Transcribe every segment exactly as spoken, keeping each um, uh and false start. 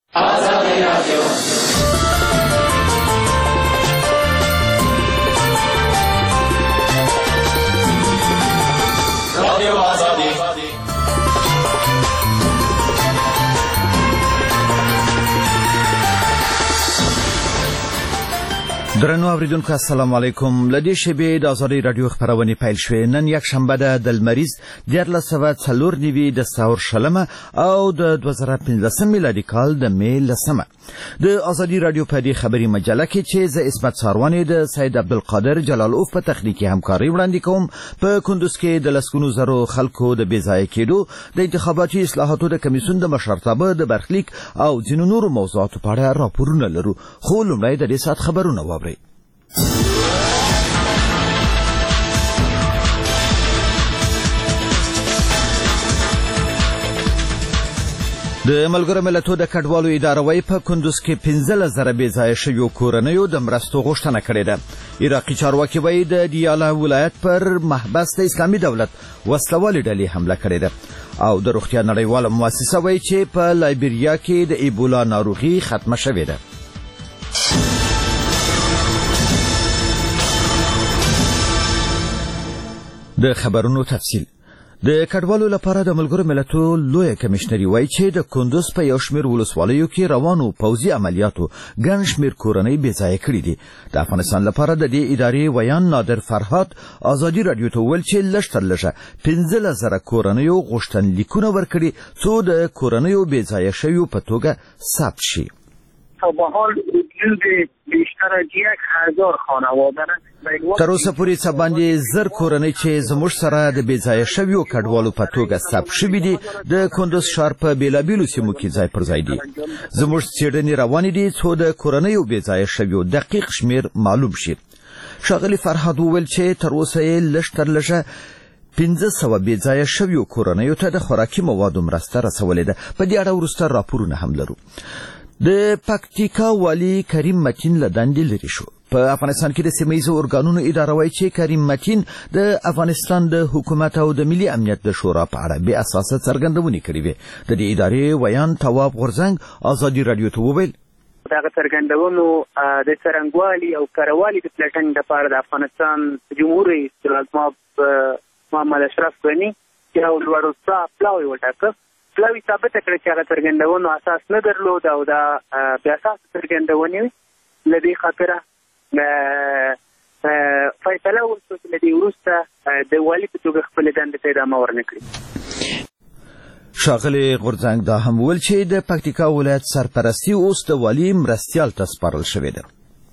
آزادی رادیو رادیو آزادی درنو اوریدونکو السلام علیکم. لدې شبې د آزادۍ رادیو خبرونه پیل شوې. نن یک شنبه ده د لمریز دیارلس سوه څلور نوي د سهار شلمه او د دوه زره پنځلسم میلادي کال د مې لسمه. د آزادۍ رادیو په دې خبري مجله کې چې زه عصمت ساروانې د سید عبدالقادر جلالوف په تخنیکي همکاري وړاندې کوم، په کندوز کې د لسګونو زرو خلکو د بې ځایه کېدو، د انتخاباتي اصلاحاتو د کمیسیون د مشرتابه د برخلیک او ځینو نورو موضوعاتو په اړه راپورونه لرو. خو لومړی د دې ساعت خبرونه واورئ. د ملګرو ملتونو د کډوالو اداره وايي په کندوز کې پنځلس زره بې ځایه شویو کورنیو د مرستو غوښتنه کړې ده. عراقي چارواکي وايي د دیالا ولایت پر محبس د اسلامي دولت وسلوالې ډلې حمله کړې ده. او د روغتیا نړیواله مؤسسه وايي چې په لایبیریا کې د ایبولا ناروغي ختمه شوې ده. د خبرونو تفصیل. د کډوالو لپاره د ملګرو ملتونو لویه کمیشنري وایي چې د کندوز په یو شمېر ولسوالیو کې روانو پوځي عملیاتو ګڼ شمېر کورنۍ بې ځایه کړي دي. د افغانستان لپاره د دې ادارې ویان نادر فرهاد آزادي رادیو ته وویل چې لږ تر لږه پنځلس زره کورنیو غوښتنلیکونه ورکړي څو د کورنیو بې ځایه شویو په توګه ثبت شي. تا به حال وجود بیشتر از یک هزار خانواده تر اوسه پورې څه باندې زر کورنۍ چې زموږ سره د بې ځایه شویو کډوالو په توګه ثبت شوي دي د کندوز ښار په بېلابېلو سیمو کې ځای پر ځای دي. زموږ څېړنې روانې دي څو د کورنیو بې ځایه شویو دقیق شمېر معلوم شي. ښاغلي فرهاد وویل چې تر اوسه یې لږ تر لږه پنځه سوه بې ځایه شویو کورنیو ته د خوراکي موادو مرسته رسولې ده. په دې اړه وروسته راپورونه هم لرو. د پکتیکا والي کریم متین له دندې لرې شو. په افغانستان کې د سیمه ییزو ارګانونو اداره وایي چې کریم متین د افغانستان د حکومت او د ملي امنیت د شورا په اړه بې اساسه څرګندونې کړې وې. د دې ادارې ویان تواب غورځنګ آزادي رادیو ته وویل دغه څرګندونو د څرنګوالي او کروالي د پلټنې لپاره د افغانستان جمهور رئیس جمهور محمد اشرف غني یو لوړ پلاوی وټاکه. پلاوی ثابته کړه چې هغه څرګندونو اساس نه درلود او دا بې اساسه څرګندونې وې. له دې خاطره فیصله وشوه چې له دې وروسته د والي په توګه خپلې دندې ته ادامه ورنه کړي. ښاغلي غورځنګ دا هم وویل چې د پکتیکا ولایت سرپرستي اوس د والي مرستیال ته سپارل شوې ده.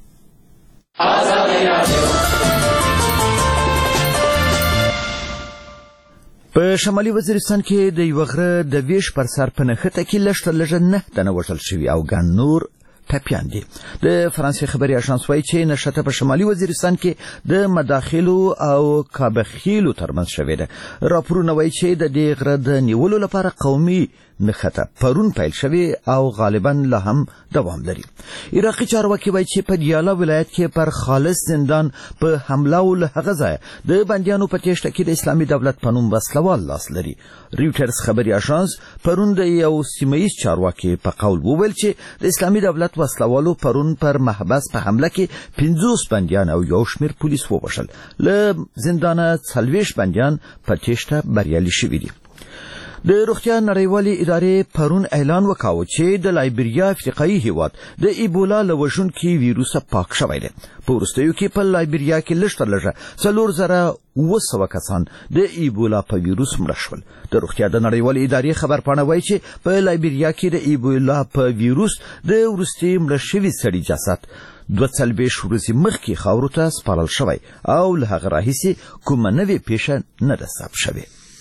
په شمالي وزیرستان کې د یو غره د ویش پر سر په نښته کې لږ تر لږه نه تنه وژل شوي او ګڼ نور ټپیان دي. د فرانسې خبري اژانس وایي چې نښته په شمالي وزیرستان کې د مداخلو او کابخیلو ترمنځ شوې ده. راپورونه وایي چې د دې غره د نیولو لپاره قومي نښته پرون پیل شوی او غالبا لا هم دوام لري. عراقي چارواکي وایي چې په دیالا ولایت کې پر خالص زندان په حمله او له هغه ځایه د بندیانو په تېښته کې د اسلامي دولت په نوم وسلوال لاس لري. ریوټرز خبري اژانس پرون د یو سیمه ییز چارواکي په قول وویل چې د اسلامي دولت وسلوالو پرون پر محبس په حمله کې پنځوس بندیان او یو شمېر پولیس ووژل. له زندانه څلوېښت بندیان په تېښته بریالي شوي دي. د روغتیا نړیوالې ادارې پرون اعلان وکاوه چې د لایبیریا افریقایي هیواد د ایبولا له وژونکي ویروسه پاک شوی دی. په وروستیو کې په لایبیریا کې لږ تر لږه څلور زره اوه سوه کسان د ایبولا په ویروس مړه شول. د روغتیا د نړیوالې ادارې خبرپاڼه وایي چې په لایبیریا کې د ایبولا په ویروس د وروستي مړه شوي سړي جسد دوه څلوېښت ورځې مخکې خاورو ته سپارل شوی او له هغه راهیسې کومه نوې پیښه نه ده ثبت شوې.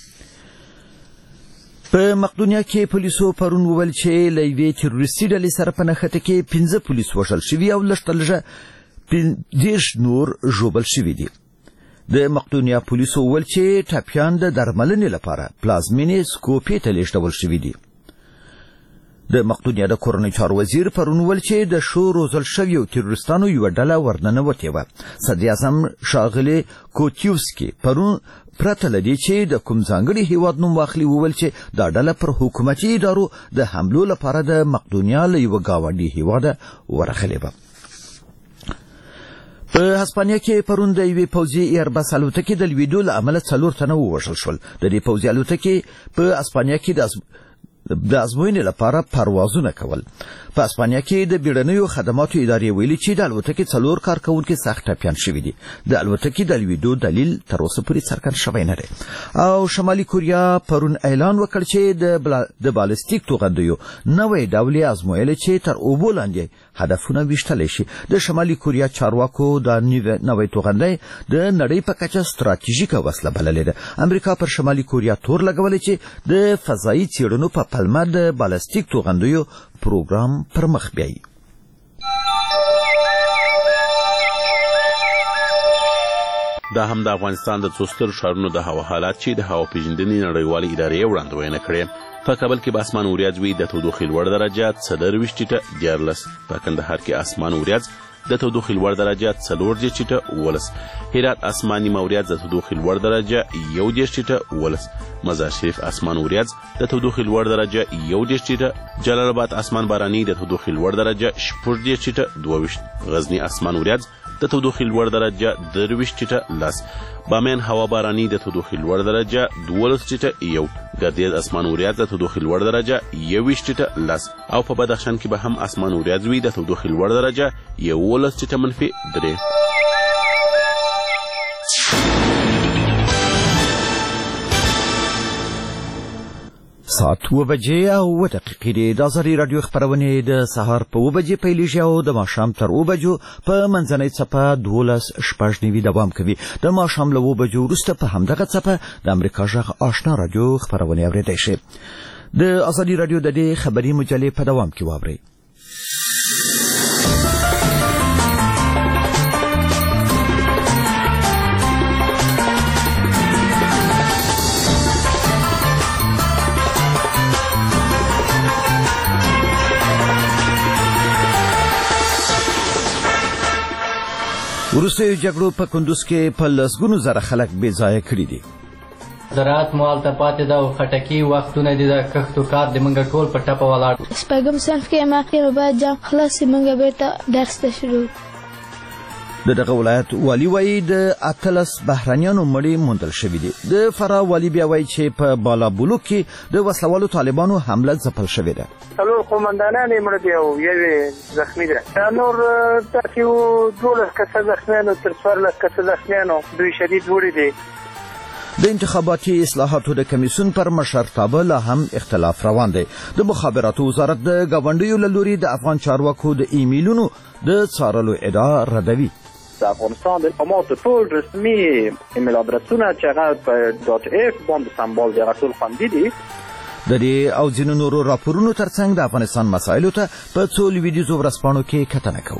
په مقدونیا کې پولیسو پرون وویل چې له یوې تروریستي ډلې سره په نښته کې پنځه پولیس وژل شوي او لږ تر لږه دېرش نور ژوبل شوي دي. د مقدونیا پولیسو وویل چې ټپیان د درملنې لپاره پلازمینې سکوپې ته لیږدول شوي دي. د مقدونیا د کورنۍ چارو وزیر پرون ویل چې د شو روزل شویو تروریستانو یوه ډله ورننوتې وه. صدر اعظم ښاغلي کوتیوسکي پرون پرته له دې چې د کوم ځانګړي هیواد نوم واخلي وویل چې دا ډله پر حکومتي ادارو د حملو لپاره د مقدونیا له یوه ګاونډي هیواده ورغلې وه. په هسپانیا کې پرون د یوې پوځي ایربس الوتکې د لوېدو له امله څلور تنه ووژل شول. د دې پوځي الوتکې په هسپانیا کې د د ازموینې لپاره پروازونه کول. په هسپانیا کې د بیړنیو خدماتو ادارې ویلي چې د الوتکې څلور کارکوونکي سخت ټپیان شوي دي. د الوتکې د لوېدو دلیل تر اوسه پورې څرګند شوی نه دی. او شمالي کوریا پرون اعلان وکړ چې د بلا... د بالستیک توغندیو نوی ډول یې ازمویلی چې تر اوبو لاندې هدفونه ویشتلی شي. د شمالي کوریا چارواکو دا نوی توغندی د نړۍ په کچه ستراتیژیکه وسله بللې ده. امریکا پر شمالي کوریا تور لګولی چې د فضایي څېړنو په پلمه د بالستیک توغندیو پروګرام پر مخ بیایي. دا هم د افغانستان د څو سترو ښارونو د هوا حالات چې د هوا پیژندنې نړیوالې ادارې وړاندوینه کړې. په کابل کې به اسمان وریځ وي، د تودوخې لوړ درجه څلرویشت ټیټه دیارلس. په کندهار کې اسمان وریځ، د تودوخې لوړ درجه څلور دېرش ټیټه اوولس. هرات اسمان نیمه وریځ، د تودوخې لوړ درجه یو دېرش ټیټه اوولس. مزار شریف اسمان وریځ، د تودوخې لوړ درجه یو دېرش ټیټه. جلال آباد اسمان باراني، د تودوخې لوړ درجه شپږ دېرش ټیټه دوه ویشت. غزني اسمان وریځ، د تودوخې لوړ درجه درویشت ټیټه لس. بامیان هوا باراني، د تودوخې لوړ درجه دولس ټیټه یو. ګردیز اسمان وریځ، د تودوخې لوړ درجه یوویشت ټیټه لس. او په بدخشان کې به هم اسمان وریځ وي، د تودوخې لوړ درجه یوولس ټیټه منفي درې. ساعت اوه بجې او اوه دقیقې دي. د ازادي راډیو خپرونې د سهار په اوه بجې پیلیږي او د ماښام تر اوه بجو په منځنۍ څپه دولس شپږ نوي دوام کوي. د ماښام له اوه بجو وروسته په همدغه څپه د امریکا غږ آشنا راډیو خپرونې اورېدی شي. د ازادي راډیو د دې خبري مجلې په دوام کې واورئ. وروستیو جګړو په کندوز کې په لسګونو زره خلک بې ځایه کړي دي. زراعت مو هلته پاتې ده او خټکي وختونه دي د کښت و کار د موږ ټول په ټپه ولاړ. شپږم صنف کې یم، نو باید جام خلاص شي، موږ بېرته درس ته شروع. د دغه ولایت والي وایي د اتلس بهرنیانو مړي موندل شوي دي. د فراه والي بیا وایي چې په بالابلوک کې د وسلوالو طالبانو حمله ځپل شوې ده. څلور قومندانان یې مړه دي او یوې زخمي ده. نور داسې و دولس کسه زخمیان او تر څوارلس کسه زخمیان، دوی شدید وړي دي. د انتخاباتي اصلاحاتو د کمیسیون پر مشرتابه لا هم اختلاف روان دی. د مخابراتو وزارت د ګاونډیو له لوري د افغان چارواکو د ایمیلونو د څارلو ادعا ردوي. د افغانستان د اقاماتو ټول رسمي ایمیل ادرسونه چې هغه په ډاټ اف باندې سمبال دي، هغه ټول خوندي دي. د دې او ځینو نورو راپورونو ترڅنګ د افغانستان مسایلو ته په څو لویدیځو ورځپاڼو کې کتنه کوو.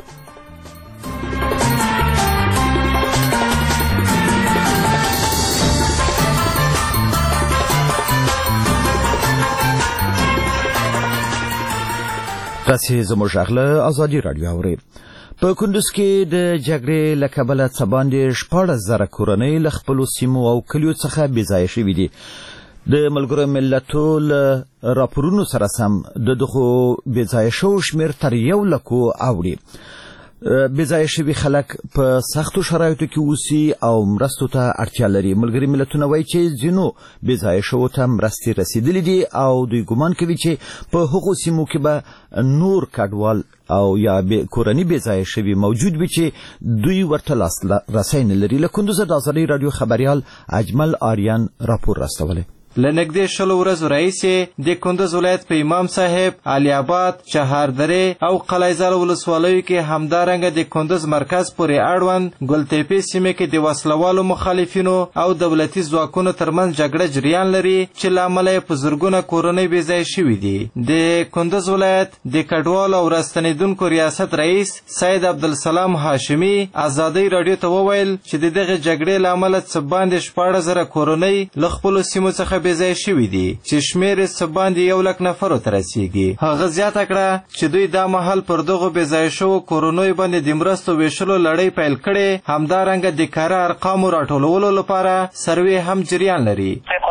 تاسې زموږ غږ له ازادي راډیو اورئ. په کندوز کې د جګړې له کبله څه باندې شپاړس زره کورنۍ له خپلو سیمو او کلیو څخه بې ځایه شوي دي. د ملګرو ملتو له راپورونو سره سم د دغو بې ځایه شوو شمېر تر یو لکو اوړي. بې ځایه شوي خلک په سختو شرایطو کې اوسي او مرستو ته اړتیا لري. ملګري ملتونه وایي چې ځینو بې ځایه شوو ته مرستې رسیدلې دي او دوی ګمان کوي چې په هغو سیمو کې به نور کډوال او یا کورني بې ځایه شوي موجود وي چې دوی ورته لاسرسی نه لري. له کندوزه د ازادي راډیو خبریال اجمل آریان راپور راستولی. له نږدې شلو ورځو راهیسې د کندوز ولایت په امام صاحب، علي آباد، چهاردرې او قلعهزال ولسوالیو کې همدارنګه د کندوز مرکز پورې اړوند ګلتېپې سیمې کې د وسلوالو مخالفینو او دولتي ځواکونو ترمنځ جګړه جریان لري چې له امله یې په زرګونه کورنۍ بې ځایه شوي دي. د کندوز ولایت د کډوالو او راستنېدونکو ریاست رئیس سید عبدالسلام هاشمي ازادۍ راډیو ته وویل چې د دغې جګړې له امله څه باندې شپاړس زره کورنۍ له خپلو سیمو څخه بېځایه شوي دي چې شمېر یې څه باندې یو لک نفرو ته رسیږي. هغه زیاته کړه چې دوی دا مهال پر دغو بېځایه شوو کورونیو باندې د مرستو ویشلو لړۍ پیل کړې. همدارنګه د کره ارقامو راټولولو لپاره سروې هم جریان لري.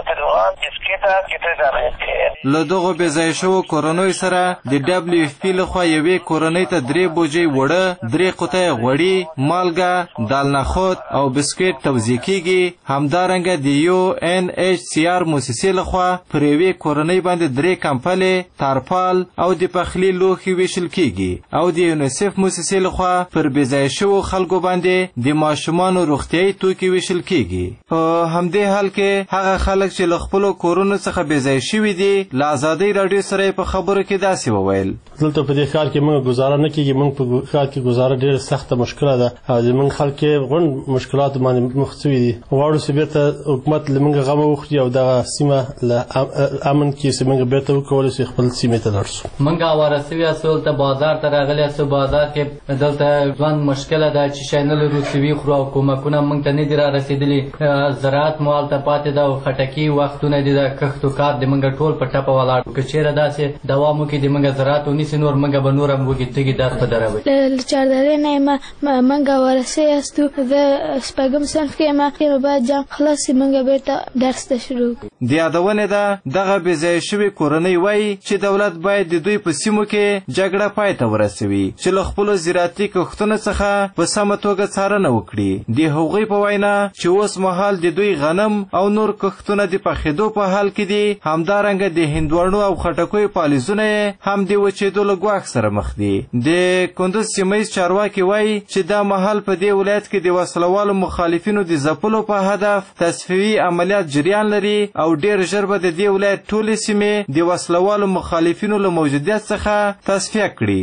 له دغو بېځایه شوو کورنیو سره د ډبلیو اف پي لخوا یوې کورنۍ ته درې بوجۍ وړه، درې قطۍ غوړي، مالګه، دال نخود او بسکټ توزیع کیږي. همدارنګه د یو ان ایچ سی آر موسسې لخوا پر یوې کورنۍ باندې درې کمپلې، تارپال او د پخلي لوښي ویشل کیږي او د یونیسف موسسې لخوا پر بېځایه شوو خلکو باندې د ماشومانو روغتیایي توکي ویشل کیږي. په همدې حال کې هغه خلک چې له خپلو کورونو څخه بېځایه شوي دي له ازادۍ راډیو سره په خبرو کې داسې وویل: دلته په دې ښار کې موږ ګزاره نه کېږي. موږ په ښار کې ګزاره ډېره سخته مشکله ده او زموږ خلک یې غونډ مشکلاتو باندې مخ شوي دي. غواړو چې بېرته حکومت له موږ غمه وخوري او دغه سیمه له امن کې چې موږ بېرته وکولی شو خپل سیمې ته لاړ شو. موږ اواره سوي یاستو، دلته بازار ته راغلي یاستو. بازار کې دلته ژوند مشکله ده چې شی نه لرو چې وخورو او کومکونه موږ ته نه دي را رسېدلي. زراعت مو هلته پاتې ده او خټکي وختونه دي د کښت و کار د موږ ټول په ټپه ولاړ. که چېرې داسې دوام وکړي د موږ زراعت ونیسي نور موږ به نور هم وږي تږي درد په دروي. له چاردرې نه یم موږ ورسې یاستو. زه شپږم صنف کې یم. یو باید جام خلاص شي موږ بېرته درس ته شروع کړو. د یادونې ده دغه بېځایه شوې کورنۍ وایي چې دولت باید د دوی په سیمو کې جګړه پای ته ورسوي چې له خپلو زراعتي کښتونو څخه په سمه توګه څارنه وکړي. د هغوی په وینا چې اوس مهال د دوی غنم او نور کښتونه د پخېدو په حال کې دي. همدارنګه د هندوانو او خټکیو پالیزونه هم د وچېدو له ګواښ سره مخ دي. د کندوز سیمهیز چارواکي وایي چې دا مهال په دې ولایت کې د وسلوالو مخالفینو د ځپلو په هدف تصفیوي عملیات جریان لري او ډېر ژر به د دې ولایت ټولې سیمې د وسلوالو مخالفینو له موجودیت څخه تصفیه کړي.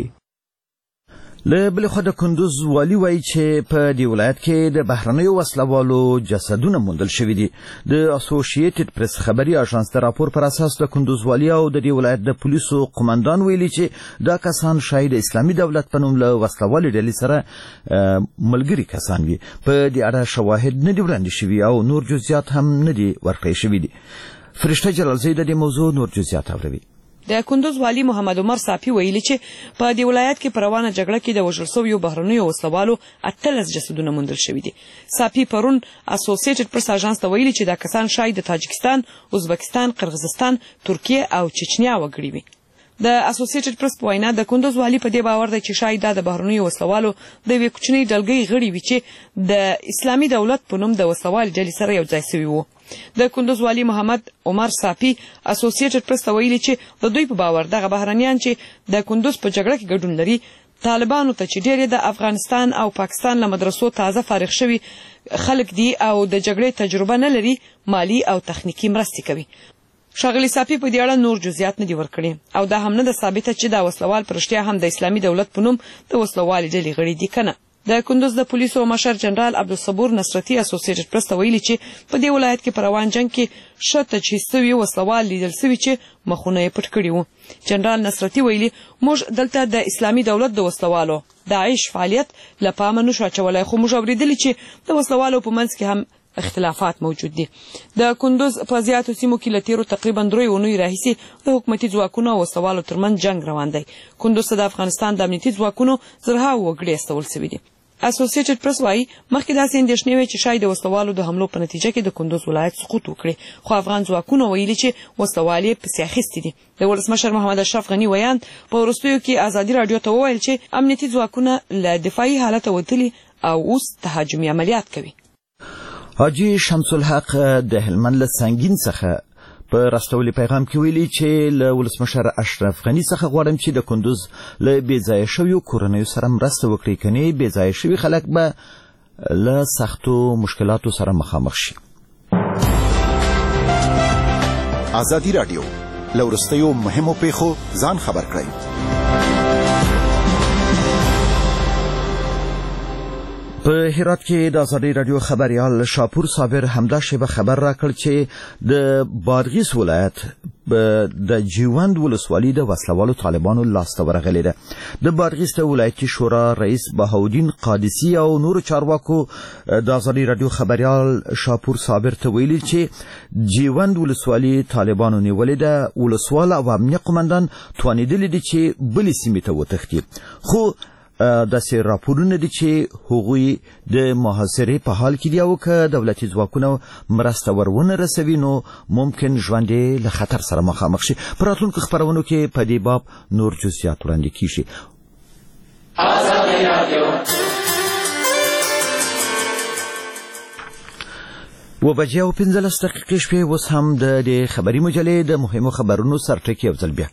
له بلې خوا د کندوز والي وایي چې په دې ولایت کې د بهرنیو وسلوالو جسدونه موندل شوي دي. د اسوسییټډ پریس خبري اژانس د راپور پر اساس د کندوز والي او د دې ولایت د پولیسو قماندان ویلي چې دا کسان شاید اسلامي دولت په نوم له وسلوالې ډلې سره ملګري کسان وي. په دې اړه شواهد نه دي وړاندې شوي او نور جزئیات هم نه دي ورکړی شوي دي. فرشته جلالزی د دې موضوع نور جزئیات اوري. د کندوز والی محمد عمر صافي ویلي چې په دې ولایت کې په روانه جګړه کې د وژل شویو بهرنیو وسلوالو اتلس جسدونه موندل شوي دي. صافي پرون اسوسییټډ پریس اژانس ته ویلي چې دا کسان شاید د تاجکستان، ازبکستان، قرغیزستان، ترکیه او چچنیا وګړي وي. د اسوسییټډ پریس په وینا د کندوز والی په دې باور دی چې شاید دا د بهرنیو وسلوالو د یوې کوچنۍ ډلګۍ غړي وي چې د اسلامي دولت په نوم د وسلوالې ډلې سره یو ځای سوي وو. د کندوز والی محمد عمر صافي اسوسییټډ پریس ته ویلي چې د دوی په باور دغه بهرنیان چې د کندوز په جګړه کې ګډون لري طالبانو ته چې ډېر د افغانستان او پاکستان له مدرسو تازه فارغ شوي خلک دي او د جګړې تجربه نه لري، مالی او تخنیکي مرستې کوي. ښاغلي صافي په دې اړه نور جزئیات نه دي ورکړي او دا هم نه ده ثابته چې دا وسلوال په رښتیا هم د اسلامي دولت په نوم د وسلوالې ډلې غړي دي که نه. د کندوز د پولیسو مشر جنرال عبدالصبور نصرتي اسوسییټډ پریس ته ویلي چې په دې ولایت کې په روان جنګ کې ښه تجهیز سوي وسلوال لیدل سوي چې مخونه یې پټ کړي وو. جنرال نصرتي ویلي موږ دلته د اسلامي دولت د وسلوالو داعش فعالیت له پامه نشو اچولی، خو موږ اورېدلي چې د وسلوالو په منځ کې هم اختلافات موجود دي. د کندوز په زیاتو سیمو کې له تیرو تقریبا درې اونیو راهیسې د حکومتي ځواکونو او وسلوالو ترمنځ جنګ روان دی. کندوز ته د افغانستان د امنیتي ځواکونو زرهاوو وګړي استول سوي دي. اسوسییټډ پریس وایي مخکې داسې اندېښنې وې چې شاید د وسلوالو د حملو په نتیجه کې د کندوز ولایت سقوط وکړي، خو افغان ځواکونو ویلي چې وسلوال یې پسې اخیستي دي. د ولسمشر محمد اشرف غني ویان په وروستیو کې ازادي راډیو ته وویل چې امنیتي ځواکونه له دفاعي حالته وتلي او اوس تهاجمي عملیات کوي. حاجي شمس الحق د هلمند له سنګین څخه په راستولي پیغام کې ویلي چې له ولسمشر اشرف غني څخه غواړم چې د کندوز له بېځایه شویو کورنیو سره مرسته وکړي، کنې بېځایه شوي خلک به له سختو مشکلاتو سره مخامخ شي. ازادي راډیو له وروستیو مهمو پیښو ځان خبر کړئ. په هرات کې د ازادي رادیو خبريال شاپور صابر همدا شیبه خبر راکړ چې د بادغیس ولایت د جیوند ولسوالۍ د وسلوالو طالبانو لاسته ورغلې ده. د بادغیس ولایتي شورا رئیس بهاودین قادسی او نور چارواکو د ازادي رادیو خبريال شاپور صابر ته ویلي چې جیوند ولسوالۍ طالبانو نیولې ده. ولسوال او امنیه قومندان توانیدل دي چې بلې سیمې ته وتښتي، خو داسې راپورونه دي چې هغوی د محاصرې په حال کې دي او که دولتي ځواکونه مرسته ورونه رسوي نو ممکن ژوند یې له خطر سره مخامخ شي. په راتلونکو خپرونو کې په دې باب نور جزئیات وړاندې کیږي. و بجې او پنځلس دقیقې شوې. اوس هم د دې خبري مجلې د مهمو خبرونو سرټکي یو ځل بیا.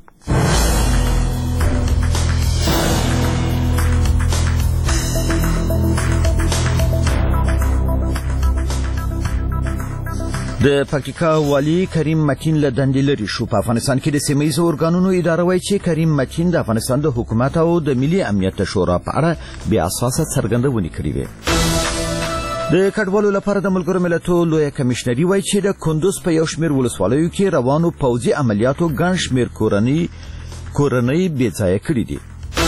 د پکتیکا والی کریم متین له دندې لرې شو. په افغانستان کې د سیمه ییزو ارګانونو اداره وایي چې کریم متین د افغانستان د حکومت او د ملي امنیت شورا په اړه بې اساسه څرګندونې کړې وې. د کډوالو لپاره د ملګرو ملتونو لویه کمیشنري وایي چې د کندوز په یو شمېر ولسوالیو کې روانو پوځي عملیاتو ګڼ شمېر کورنۍ کورنۍ بې ځایه کړي دي.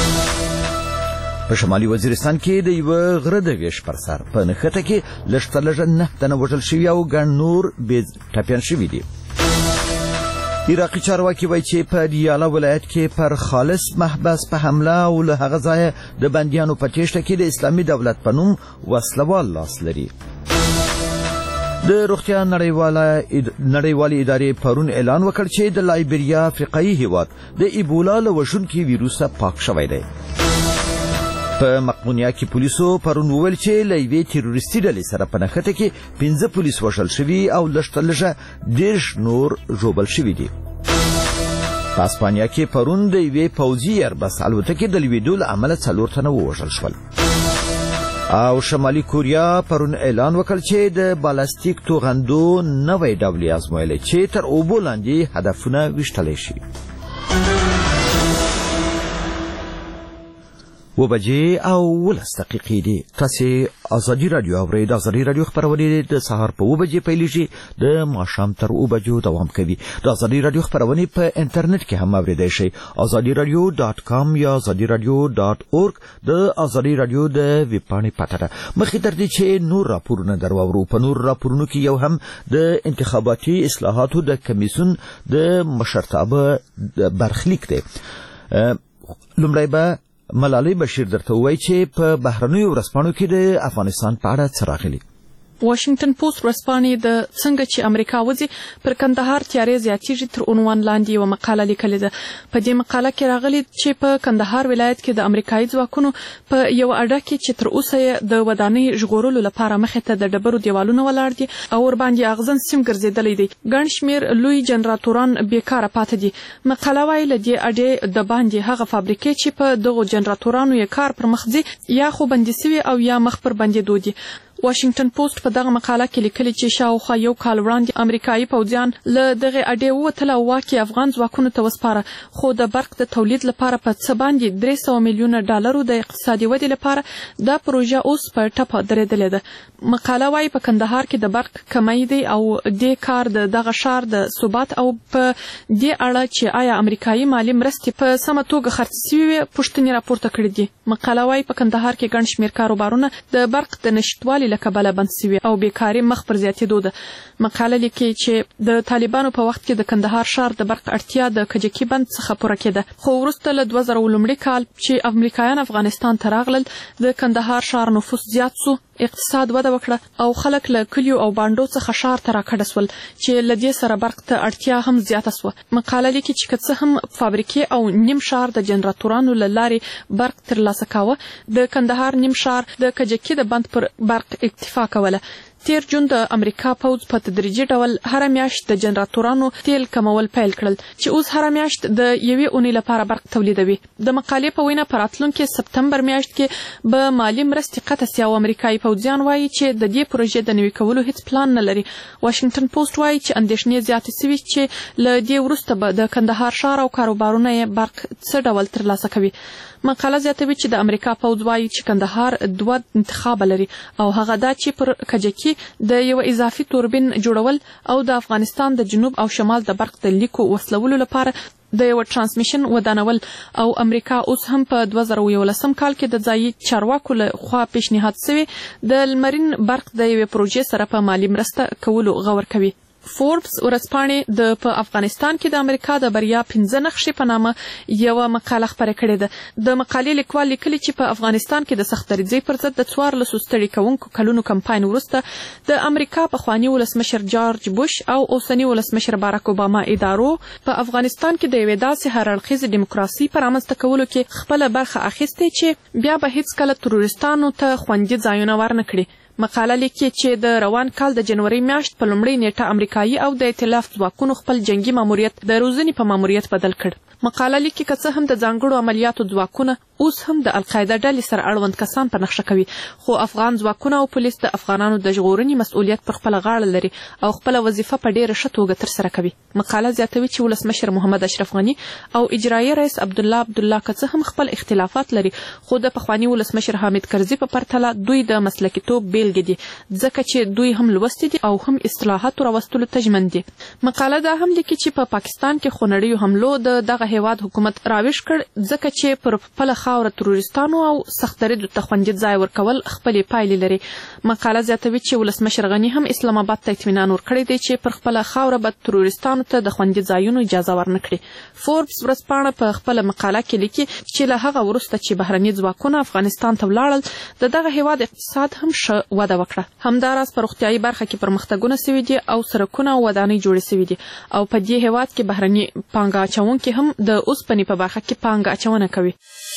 په شمالي وزیرستان کې د یوه غره د ویش پر سر په نښته کې لږ تر لږه نهه تنه وژل شوي او ګڼ نور بې ټپیان شوي دي. عراقي چارواکي وایي چې په دیاله ولایت کې پر خالص محبس په حمله او له هغه ځایه د بندیانو په تیښته کې د اسلامي دولت په نوم وسلوال لاس لري. د روغتیا نړیوالې ادارې پرون اعلان وکړ چې د لایبریا افریقایي هیواد د ایبولا له وژونکي ویروسه پاک شوی دی. په مقدونیا کې پولیسو پرون وویل چې له یوې تیروریستي ډلې سره په نښته کې پنځه پولیس وژل شوي او لږ تر لږه دېرش نور ژوبل شوي دي. په اسپانیا کې پرون د یوې پوځي ایربس الوتکې د لوېدو له امله څلور تنه ووژل شول. او شمالي کوریا پرون اعلان وکړ چې د بالاستیک توغندو نوی ډول یې ازمویلی چې تر اوبو لاندې هدفونه ویشتلی شي. و بجې او ولس دقیقې دي. تاسې ازادي راډیو اورئ. د ازادي راډیو خپرونې د سهار په اوه بجې پیلیږي، د ماښام تر اوه بجو دوام کوي. د ازادي راډیو خپرونې په انټرنیټ کې هم اورېدی شئ. ازادي راډیو ډاټ کام یا ازادي راډیو ډاټ اورګ د ازادي راډیو د ویب پاڼې پته ده. مخکې تر دې چې نور راپورونه در واورو، په نور راپورونو کې یو هم د انتخاباتي اصلاحاتو د کمیسیون د مشرتابه برخلیک دی. لومړی به ملالۍ بشیر درته ووایي چې په بهرنیو ورځپاڼو کې د افغانستان په اړه څه راغلي. واشنگټن پوسټ ورځپاڼې د څنګه چې امریکا وځي پر کندهار تیارې زیاتېږي تر عنوان لاندې یوه مقاله لیکلې ده. په دې مقاله کې راغلي چې په کندهار ولایت کې د امریکایي ځواکونو په یو اډه کې چې تر اوسه یې د ودانۍ ژغورلو لپاره مخې ته د ډبرو دیوالونه ولاړ دي او ورباندې اغزن سیم ګرځېدلی دی. ګڼ شمېر لوی جنراتوران بېکاره پاتې دي. مقاله وایي له دې اډې د باندې هغه فابریکې چې په دغو جنراتورانو یې کار پر مخ ځي یا خو بندي سوي او یا مخ پر بندېدو دي. واشنگټن پوسټ په دغه مقاله کې لیکلي چې شاوخوا یو کال وړاندې امریکایي پوځیان له دغې اډې ووتل او واک یې افغان ځواکونو ته وسپاره، خو د برق د تولید لپاره په څه باندې درې سوه میلیونه ډالرو د اقتصادي ودې لپاره دا پروژه اوس په ټپه درېدلې ده. مقاله وایي په کندهار کې د برق کمی دی او دې کار د دغه ښار د ثبات او په دې اړه چې آیا امریکایي مالي مرستې په سمه توګه خرڅ سوي وې پوښتنې راپورته کړي دي. مقاله وایي په کندهار کې ګڼ شمېر کاروبارونه د برق د نشتوالي له کبله بند سوي او بیکاري مخ پر زیاتېدو ده. مقاله لیکي چې د طالبانو په وخت کې د کندهار ښار د برق اړتیا د کجکي بند څخه پوره کېده، خو وروسته له دوه زره لومړي کال چې امریکایان افغانستان ته راغلل د کندهار ښار نفوس زیات سو، اقتصاد وده وکړه او خلک له کلیو او بانډو څخه ښار ته راکډه سول چې له دې سره برق ته اړتیا هم زیاته سوه. مقاله لیکي چې که څه هم فابریکې او نیم ښار د جنراتورانو له لارې برق ترلاسه کاوه، د کندهار نیم ښار د کجکي د بند پر برق اکتفا کوله. تیر جون د امریکا پوځ په تدریجي ډول هر میاشت د جنراتورانو تیل کمول پیل کړل چې اوس هر میاشت د یوې اونۍ لپاره برق تولیدوي. د مقالې په وینا په راتلونکي سپتمبر میاشت کې به مالي مرستې قطع سي او امریکایي پوځیان وایي چې د دې پروژې د نوي کولو هیڅ پلان نه لري. واشنگټن پوسټ وایي چې اندېښنې زیاتې سوي چې له دې وروسته به د کندهار ښار او کاروبارونه یې برق څه ډول ترلاسه کوي. مقاله زیاتوي چې د امریکا پوځ وایي چې کندهار دوه انتخاب لري او هغه دا چې پر کجکي د یو اضافي توربین جوړول او د افغانستان د جنوب او شمال د برق د لیکو وصلولو لپاره د یو ترانسمیشن ودانول او امریکا اوس هم په دوه زره یولسم کال کې د ځایي چارواکو له خوا پیشنهاد شوی د لمرین برق د یوې پروژې سره په مالي مرسته کولو غور کوي. فوربس ورځپاڼې د په افغانستان کې د امریکا د بریا پنځه نقشې په نامه یوه مقاله خپره کړې ده. د مقالې لیکوال لیکلي چې په افغانستان کې د سخت دریځۍ پر ضد د څوارلسو ستړي کوونکو کلونو کمپاین وروسته د امریکا پخواني ولسمشر جارج بوش او اوسني ولسمشر باراک اوباما ادارو په افغانستان کې د یوې داسې هر اړخیزې دیموکراسي په رامنځته کولو کې خپله برخه اخیستې چې بیا به هیڅکله تروریستانو ته خوندي ځایونه ورنه کړي. مقاله لیکي چې د روان کال د جنوري میاشت په لومړۍ نیټه امریکایي او د ائتلاف ځواکونو خپل جنگي ماموریت د روزنې په ماموریت بدل کړ. مقاله لیکي که څه هم د ځانګړو عملیاتو ځواکونه اوس هم د القاعده ډلې سره اړوند کسان په نقشه کوي، خو افغان ځواکونه او پولیس د افغانانو د ژغورنې مسؤلیت پر خپله غاړه لري او خپله وظیفه په ډېره ښه توګه ترسره کوي. مقاله زیاتوي چې ولسمشر محمد اشرف غني او اجرایي رئیس عبدالله عبدالله که څه هم خپل اختلافات لري، خو د پخواني ولسمشر حامد کرزي په پرتله دوی د مسلکیتوب بیلګې دي، ځکه چې دوی هم لوستي دي او هم اصلاحاتو راوستلو ته ژمن دي. مقاله دا هم لیکي چې په پاکستان کې خونړیو حملو د دغه هیواد حکومت راویش کړ، ځکه چې پر خپله خاوره تروریستانو او سخت دریځو ته خوندي ځای ورکول خپلې پایلې لري. مقاله زیاتوي چې ولسمشر غني هم اسلام آباد ته اطمینان ورکړی دی چې پر خپله خاوره به تروریستانو ته د خوندي ځایونو اجازه ورنه کړي. فوربس ورځپاڼه په خپله مقاله کې لیکي چې له هغه وروسته چې بهرني ځواکونه افغانستان ته ولاړل د دغه هیواد اقتصاد هم ښه وده وکړه. همداراز په روغتیایي برخه کې پرمختګونه سوي دي او سړکونه او ودانۍ جوړې سوي دي او په دې هیواد کې بهرني پانګه اچوونکي هم د اوسپنې په برخه کې پانګه اچونه کوي.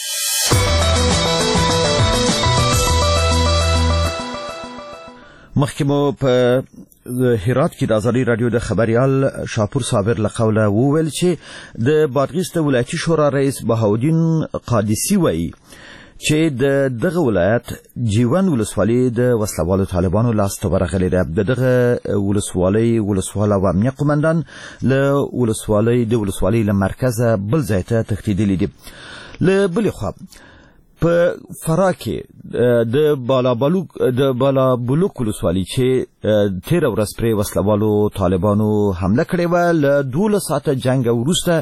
مخکې مو په هرات کې د ازادي رادیو د خبريال شاپور صابر له قوله وویل چې د بادغیس د ولایتي شورا رئیس بهاودین قادسي وایي چې د دغه ولایت جیوان ولسوالي د وسلوالو طالبانو لاسته ورغلې ده. د دغه ولسوالۍ ولسوال او امنیه قومندان له ولسوالۍ د ولسوالۍ له مرکزه بل ځای ته تښتېدلي دي. له بلې خوا په فراه کې د بالابلوک د بالابلوک ولسوالي چې تیره ورځ پرې وسلوالو طالبانو حمله کړې وه، له دولس ساعته جنګ وروسته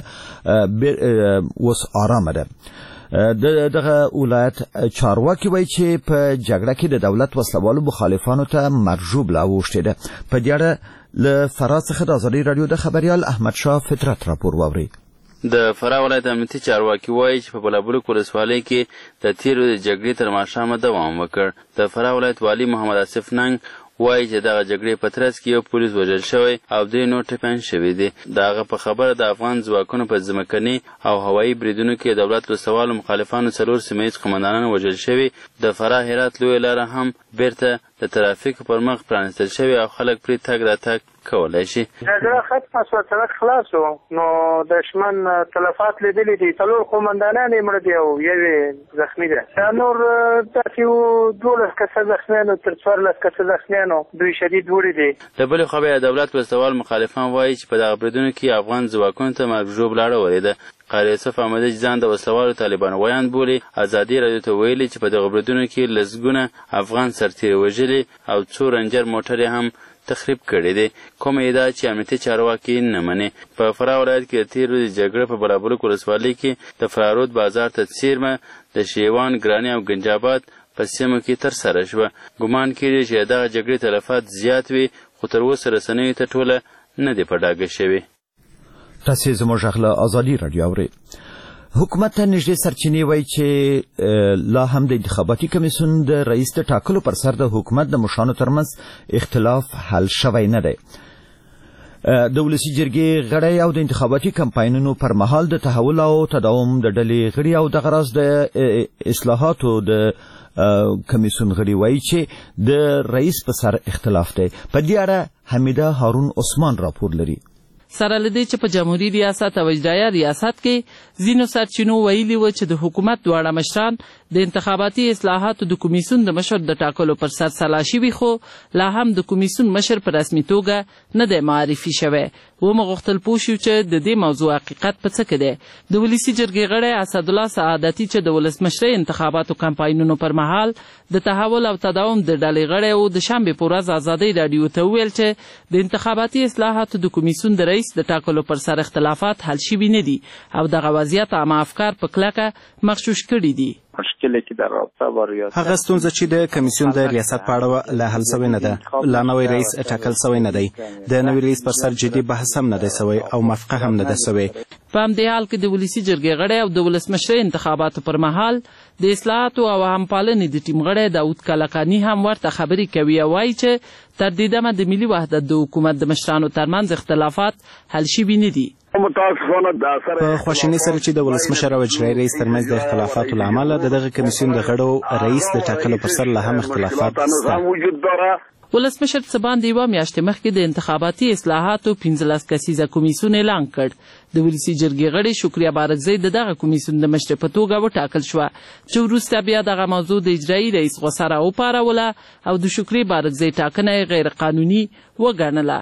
اوس آرامه ده. د دغه ولایت چارواکي وایي چې په جګړه کې د دولت وسلوالو مخالفانو ته مرجوب لا اوښتې ده. په دې اړه له فراه څخه د ازادي راډیو د خبريال احمد شاه فطرت راپور واورئ. د فراه ولایت امنیتي چارواکي وایي چې په بالابلوک ولسوالۍ کې د تیرو د جګړې تر ماښامه دوام وکړ. د فراه ولایت والي محمد آصف ننګ وایي چې دغه جګړې په ترڅ کې یو پولیس وژل شوی او درې نور ټپیان شوي دي. د هغه په خبره د افغان ځواکونو په ځمکني او هوایي بریدونو کې د دولت وسوالو مخالفانو څلور سیمه ییز قمندانان وژل شوي. د فراه هرات لویه لاره هم بیرته د ترافیک پر مخ پرانیستل شوي او خلک پرې تګ راتګ کولی شي. جګړه ختمه شوه، سړک خلاص و، نو د شمن تلفات لیدلي دي. څلور قومندانان یې مړه دي او یو زخمي ده. دا نور داسې دولس کسه زخمیان او تر څوارلس کسه زخمیان دوی شدید وړي دي. د بلې خوا بیا د دولت وسوال مخالفان وایي چې په دغه بریدونو کې افغان ځواکونو ته مرګ ژوبله اړولې ده. قاری یوسف احمدي چې ځان د وسلوالو طالبانو ویان بولي، ازادي راډیو ته ویلي چې په دغه بریدونو کې لسګونه افغان سرتیري وژلي او څو رنجر موټر یې هم تخریب کړی دی، کومه ادعا چې امنیتي چارواکي نه مني. په فراه ولایت کې د تېرو د جګړې په بالابلوک ولسوالۍ کې د فرارود بازار ته څیرمه د شیوان، ګراني او گنجاباد په سیمو کې ترسره شوه. ګمان کېږي چې دغه جګړې تلفات زیات وي، خو تر اوسه رسنیو ته ټوله نه دي په ډاګه شوي. تاسې زموږ غږ له ازادي راډیو اورئ. حکومت ته نږدې سرچینې وایي چې لا هم د انتخاباتي کمیسیون د رئیس د ټاکلو پر سر د حکومت د مشرانو ترمنځ اختلاف حل شوی نه دی. د ولسي جرګې غړی او د انتخاباتي کمپاینونو پر مهال د تحول او تداوم د ډلې غړي او دغه راز د اصلاحاتو د کمیسیون غړي وایي چې د رئیس په سر اختلاف دی. په دې اړه حمیده هارون عثمان راپور لري. سره لدی چې په جمهوریت ریاست او اجرایه ریاست کې ځینو سرچینو ویلي و چې د حکومت دواړه مشران د انتخاباتي اصلاحاتو د کمیسیون د مشر د ټاکلو پر سر سلا شوي، خو لا هم د کمیسیون مشر په رسمي توګه نه دی معرفي شوی. ومو غوښتل پوه شو چې د دې موضوع حقیقت په څه کې دی. د ولسي جرګې غړی اسدالله سعادتي چې د ولسمشرۍ انتخاباتو کمپاینونو پر مهال د تحول او تداوم د ډلې غړی و، د شنبې په ورځ ازادۍ راډیو ته وویل چې د انتخاباتي اصلاحاتو د کمیسیون د رئیس د ټاکلو پر سر اختلافات حل شوي نه دي او دغه وضعیت عامه افکار په کلکه مغشوش کړي دي. هغه ستونزه چې د کمیسیون د ریاست په اړه لا حل شوې نه ده. لا نوی رئیس ټاکل شوی نه دی. د نوي رئیس پر سر جدي بحث هم نه دی شوی او موافقه هم نه ده شوې. په همدې حال کې د ولسي جرګې غړی او د ولسمشرۍ انتخاباتو پر مهال د اصلاحاتو او همپالنې د ټیم غړی داود کلکاني هم ورته خبرې کوي او وایي چې تر دې دمه د ملي وحدت د حکومت د مشرانو ترمنځ اختلافات حل شوي نه دي. په خواشینۍ سره چې د ولسمشر او اجرایي رئیس ترمنځ د اختلافاتو له امله د دغه کمیسیون د غړو رئیس د ټاکلو پر سر لا هم اختلافات شته. ولسمشر څه باندې یوه میاشتې مخکې د انتخاباتي اصلاحاتو پنځلس کسیزه کمیسیون اعلان کړ. د ولسي جرګې غړې شکریا بارکزی د دغه کمیسیون د مشرې په توګه وټاکل شوه چې وروسته بیا دغه موضوع د اجرایي رئیس غوسه راوپاروله او د شکري بارکزی ټاکنه یې غیر قانوني وګڼله.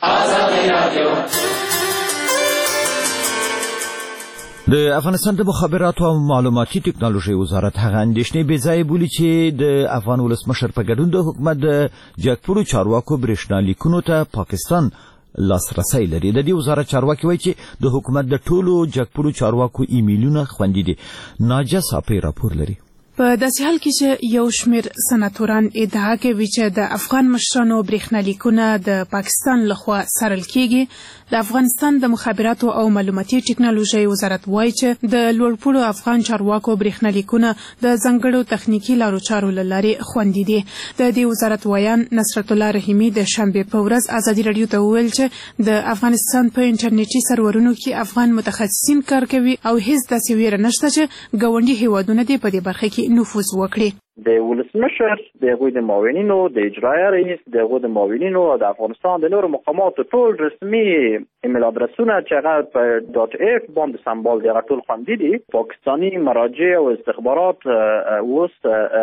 د افغانستان د مخابراتو او معلوماتي ټکنالوژي وزارت هغه اندېښنې بې ځایه بولي چې د افغان ولسمشر په ګډون د حکومت د جګپوړو چارواکو برېښنالیکونو ته پاکستان لاسرسی لري. د دې وزارت چارواکي وایي چې د حکومت د ټولو جګپوړو چارواکو ایمیلونه خوندي دي. ناجه صافی راپور لري. په داسې حال کې چې یو شمېر سناتوران ادعا کوي چې د افغان مشرانو برېښنالیکونه د پاکستان لخوا څارل کیږي. د افغانستان د مخابراتو او معلوماتي ټکنالوژي وزارت وایي چې د لوړپوړو افغان چارواکو برېښنالیکونه د ځانګړو تخنیکي لارو چارو له لارې خوندي دي. د دې وزارت ویان نصرت الله رحیمي د شنبې په ورځ ازادي راډیو ته وویل چې د افغانستان په انټرنیټي سرورونو کې افغان متخصصین کار کوي او هیڅ داسې ویره نشته چې ګاونډي هیوادونه دې په دې برخه کې نفوذ وکړي. د ولسمشر د هغوی د معاونینو د اجرایه رئیس د هغوی د معاونینو او د افغانستان د نورو مقاماتو ټول رسمي ایمیل ادرسونه چې هغه په ډاټ اف باندې سمبال دي هغه ټول خوندي دي. پاکستاني مراجع او استخبارات اوس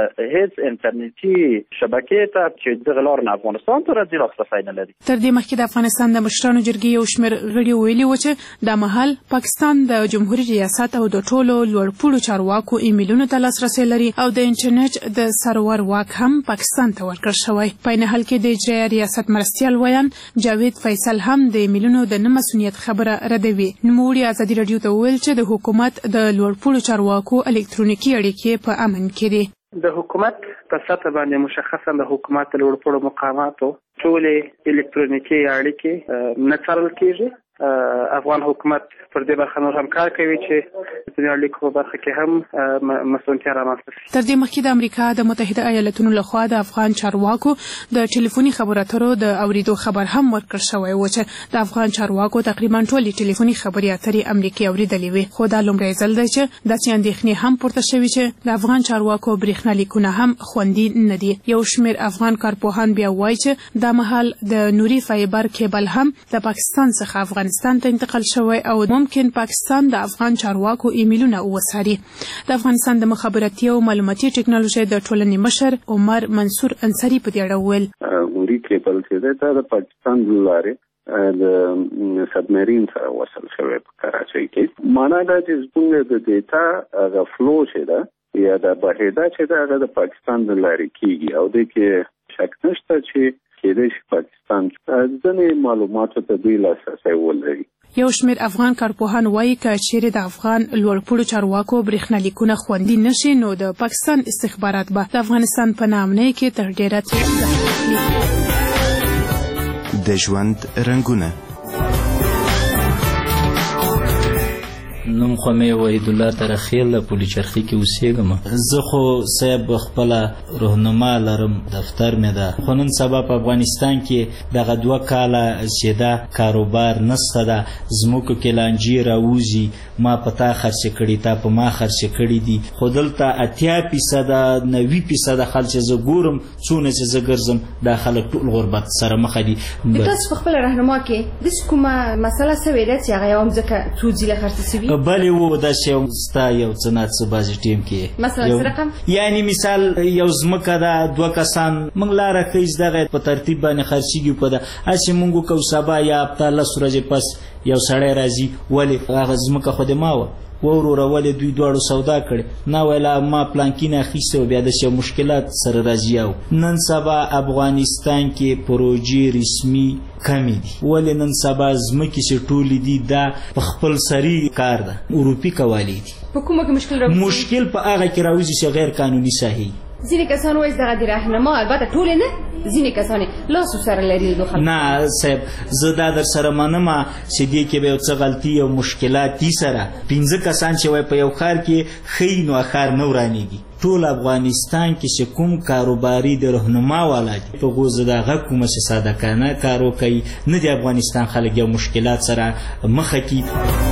هیڅ انټرنیټي شبکې ته چې دغه لار نه افغانستان ته راځي لاسرسی نه لري. تر دې مخکې د افغانستان د مشرانو جرګې یو شمېر غړي ویلي وو چې دا مهال پاکستان د جمهوریت ریاست او د ټولو لوړپوړو چارواکو ایمیلونو ته لاسرسی لري او د انټرنیټ د سرور واک هم پاکستان ته ورکړل شوی. په این حال کې د اجرایه ریاست مرستیال ویان جاوید فیصل هم د ایمیلونو د نه مسؤلیت خبره ردوي. نوموړي ازادي راډیو ته وویل چې د حکومت د لوړپوړو چارواکو الکترونیکي اړیکې په امن کې دي. د حکومت په سطح باندې مشخصا د حکومت د لوړپوړو مقاماتو ټولې الکترونیکي اړیکې نه څارل کیږي. افغان حکومت پر دې برخه نور هم کار کوي چې د اړیکو په برخه کې هم مسؤلیت رامنځته شي. تر دې مخکې د امریکا د متحده ایالاتونو لخوا د افغان چارواکو د ټلیفوني خبرو اترو د اوریدو خبر هم ورکړل شوی و چې د افغان چارواکو تقریبا ټولې ټلیفوني خبرې اترې امریکا اوریدلې وي. خو دا لومړی ځل دی چې داسې اندېښنې هم پورته شوي چې د افغان چارواکو برېښنالیکونه هم خوندي نه دي. یو شمېر افغان کارپوهان بیا وایي چې دا مهال د نوري فایبر کیبل هم د پاکستان څخه افغانستان افغانستان ته انتقال شوی او ممکن پاکستان د افغان چارواکو ایمیلونه وڅاري. د افغانستان د مخابراتي او معلوماتي ټکنالوژي د ټولنې مشر عمر منصور انصاری په دې اړه وویل نوري کیبل چې دا د پاکستان لارې د سبمرین سره وصل شوی په کراچۍ کې. معنا دا چې زموږ د ډیټا غو فلو چې دا یا د بهیدا چې دا د پاکستان د لارې کیږي او د کې شک نشته چې کېدای شي پاکستان ځینې معلوماتو ته دوی لاسرسی ولري. یو شمېر افغان کارپوهان وایي که چیرې د افغان لوړپوړو چارواکو برېښنالیکونه خوندي نشي نو د پاکستان استخبارات به د افغانستان په ناامنۍ کې تر ډېره د ژوند رنګونه نوم خو مې وحید الله ترخیل د پولي چرخي کې اوسېږم. زه خو صاحب خپله رهنما لرم، دفتر مې ده، خو نن سبا په افغانستان کې دغه دوه کاله سیده کاروبار نسته ده. زموږ کې لانجې راوځي، ما په تا خرڅې کړي، تا په ما خرڅې کړي دي، خو دلته اتیا فیصده نوي فیصده خلک چې زه ګورم څونه چې زه ګرځم دا خلک ټول غربت سره مخ دي. د تاسو په خپل رهنما کې د کومه مسله سوې ده چې هغه یو ځکه څو ځله خرڅ شوي؟ بلې و داسې یو ستا یو څه نه څه بعضې ټیم کې مثلا څه رقم؟ یعنې مثال یو ځمکه ده، دوه کسان موږ لاره ښیز دغه په ترتیب باندې خرڅېږي په ده، هسې موږ وکړو سبا یا هفته لس ورځې پس یو سړی راځي، ولې هغه ځمکه خو د ما وه و وروره ولې دوی دواړو سودا کړې؟ نه ویله ما پلانکي نه اخیستې و، بیا داسې مشکلات سره راځي. او نن سبا افغانستان کې پروژې رسمي کمی دي، ولې نن سبا ځمکې چې ټولې دي دا په خپل سري کار ده، اروپي قوالې دي. په کومه کې مشکل راوځي؟ مشکل په هغه کې راوځي چې غیر قانوني ساحې. ځینې کسان وایي دغه د رهنما، البته ټولې نه، ځینې کسان لاسو سره لري د خلکو. نه صاحب زه دا در سره منم چې دې کې به یو څه غلطي او مشکلات دي سره. پنځه کسان چې وایي په یو ښار کې ښیي نو ښار نه ورانېږي. ټول افغانستان کې چې کوم کاروباري د رهنما والا دي په غو زه د هغه کومه چې صادقانه کار وکوي، نه د افغانستان خلک یو مشکلات سره مخه کړي.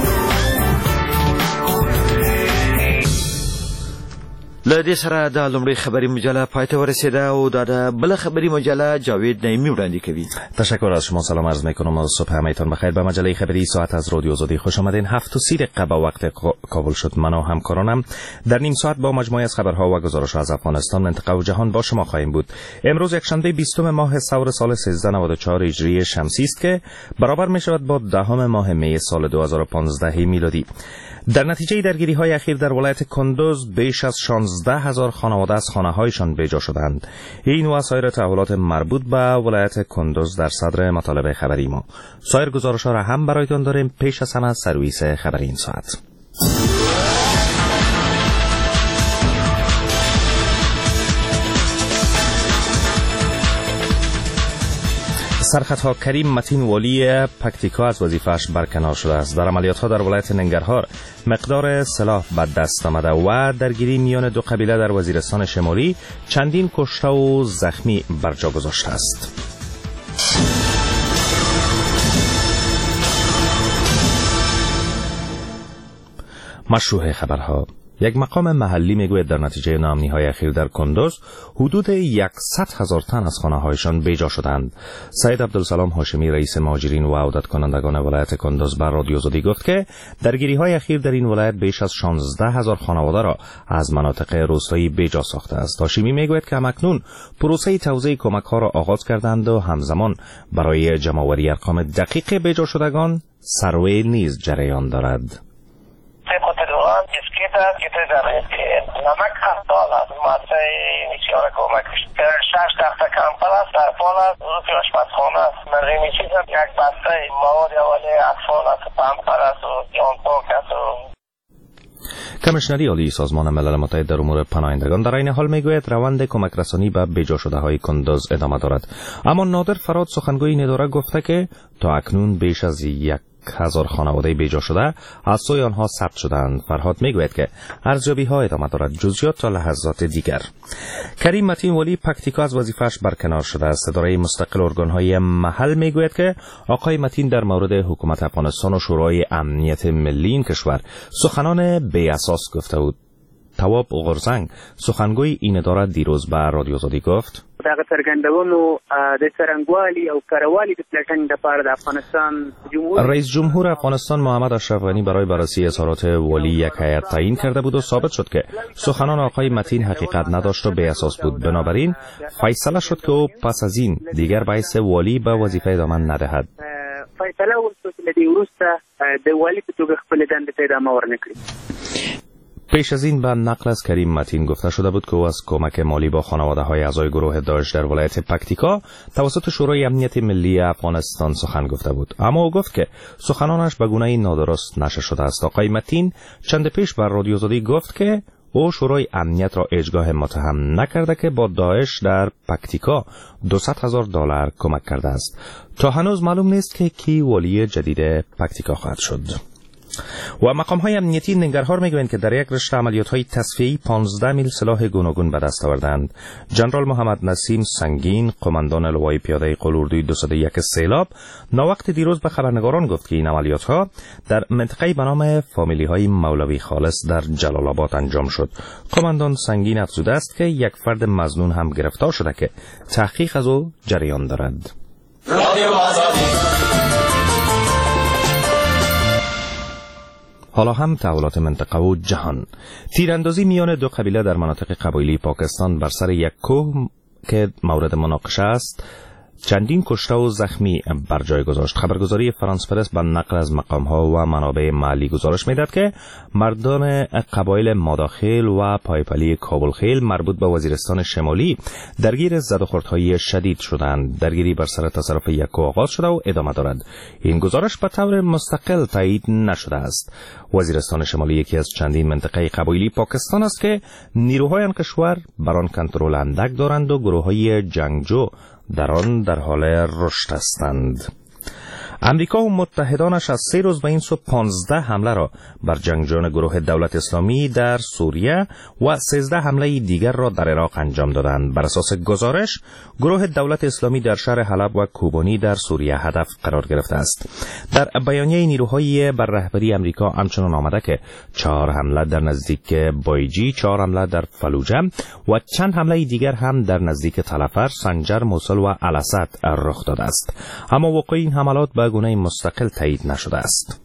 له دې سره د لومړۍ خبري مجله پای ته ورسیده او دا د بل خبري مجله جاوید نعیمی وړاندې کوي. تشکر از شما، سلام عرض میکنم و صبح همایتان بخیر. به مجله خبری ساعت از رادیو آزادی خوش آمدین. هفت و سی دقیقه با وقت کابل شد. من و همکارانم در نیم ساعت با مجموعه از خبرها و گزارش‌ها از افغانستان، منطقه و جهان با شما خواهیم بود. امروز یکشنبه بیستم ماه ثور سال سیزده نود و چهار هجری شمسی است که برابر می شود با دهم ماه می سال دو هزار و پانزده میلادی. در نتیجه درگیری های اخیر در ولایت کندوز بیش از شانزده هزار خانواده از خانه هایشان بیجا شدند. این و سایر تحولات مربوط به ولایت کندوز در صدر مطالب خبری ما. سایر گزارش ها را هم برایتان داریم. پیش از همه سرویس خبری این ساعت. سرخطها کریم متین والی پکتیکا از وظیفه‌اش برکنار شده است. در عملیات‌ها در ولایت ننگرهار مقدار سلاح به دست آمده و درگیری میان دو قبیله در وزیرستان شمالی چندین کشته و زخمی بر جا گذاشته است. مشروع خبرها. یک مقام محلی میگوید در نتیجه ناامنی‌های اخیر در کندوز حدود صد هزار تن از خانه‌هایشان بیجا شدند. سید عبدالسلام هاشمی رئیس مهاجرین و عودت کنندگان ولایت کندوز بر رادیو آزادی گفت که درگیری‌های اخیر در این ولایت بیش از شانزده هزار خانواده را از مناطق روستایی بیجا ساخته است. هاشمی میگوید که همکنون پروسه توزیع کمک‌ها را آغاز کردند و همزمان برای جمع‌آوری ارقام دقیق بیجا شدگان سروی نیز جریان دارد. که در نمک خطال است ماده نیچیار کمک شش دسته کمپل است در فال است روزی آشپزخانه است مرمی چیز یک بسته مواد اولی اطفال است پمپر است و جان پاک است و کمیشنری عالی سازمان ملل متحد در امور پناهندگان در این حال میگوید روند کمک رسانی به بیجا شده های کندوز ادامه دارد. اما نادر فراد سخنگوی این اداره گفته که تا اکنون بیش از یک هزار خانواده بیجا شده از سوی آنها ثبت شدند. فرهاد میگوید که ارزیابی ها ادامه دارد. جزئیات تا لحظات دیگر. کریم متین والی پکتیکا از وظیفه‌اش برکنار شده است. اداره مستقل ارگان‌های محل میگوید که آقای متین در مورد حکومت افغانستان و شورای امنیت ملی این کشور سخنان بی اساس گفته بود. تواب غرزنگ سخنگوی این اداره دیروز به رادیو آزادی گفت دغه څرګندونو د څرنګوالي او کاروالي د پلټنې لپاره د افغانستان جمهور رئیس جمهور افغانستان محمد اشرف غنی برای بررسی اظهارات والی یک هیئت تعیین کرده بود و ثابت شد که سخنان آقای متین حقیقت نداشت و بی اساس بود. بنابراین فیصله شد که او پس از این دیگر باعث والی به وظیفه ادامه ندهد. فیصله وشو چې د وروسته د والی په توګه خپل دندې ته ادامه ورنکړي. پیش از این به نقل از کریم متین گفته شده بود که او از کمک مالی با خانواده های اعضای گروه داعش در ولایت پکتیکا توسط شورای امنیت ملی افغانستان سخن گفته بود. اما او گفت که سخنانش به گونه‌ای نادرست نشر شده است. آقای متین چند پیش بر رادیو آزادی گفت که او شورای امنیت را اجگاه متهم نکرده که با داعش در پکتیکا دویست هزار دلار کمک کرده است. تا هنوز معلوم نیست که کی والی جدید پکتیکا خواهد شد. و مقام‌های امنیتی ننگرهار میگویند که در یک رشته عملیات‌های تصفیه‌ای پانزده میل سلاح گوناگون به دست آوردند. جنرال محمد نسیم سنگین، قماندان لوای پیاده قلوردوی دویست و یک سیلاب، ناوقت دیروز به خبرنگاران گفت که این عملیات‌ها در منطقه‌ای به نام فامیلی‌های مولوی خالص در جلال آباد انجام شد. قماندان سنگین افزوده است که یک فرد مظنون هم گرفتار شده که تحقیق از او جریان دارد. حالا هم تحولات منطقه و جهان. تیراندازی میان دو قبیله در مناطق قبایلی پاکستان بر سر یک کوه که مورد مناقشه است چندین کشته و زخمی بر جای گذاشت. خبرگزاری فرانس پرس به نقل از مقام‌ها و منابع محلی گزارش می‌دهد که مردان قبایل ماداخیل و پایپلی کابلخیل مربوط به وزیرستان شمالی درگیر زدوخوردهای شدید شدند. درگیری بر سر تصرف یک کوه آغاز شده و ادامه دارد. این گزارش به طور مستقل تایید نشده است. وزیرستان شمالی یکی از چندین منطقه قبایلی پاکستان است که نیروهای آن کشور بر آن کنترل اندک دارند و گروه‌های جنگجو در آن در حال رشد هستند. امریکا و متحدانش از سه روز به این سو پانزده حمله را بر جنگجویان گروه دولت اسلامی در سوریه و سیزده حمله دیگر را در عراق انجام دادند. بر اساس گزارش گروه دولت اسلامی در شهر حلب و کوبانی در سوریه هدف قرار گرفته است. در بیانیه نیروهای بر رهبری امریکا همچنان آمده که چهار حمله در نزدیک بایجی، چهار حمله در فلوجه و چند حمله دیگر هم در نزدیک تلفر، سنجر، موصل و الاسد رخ داده است. اما وقوع این حملات به گونه مستقل تایید نشده است.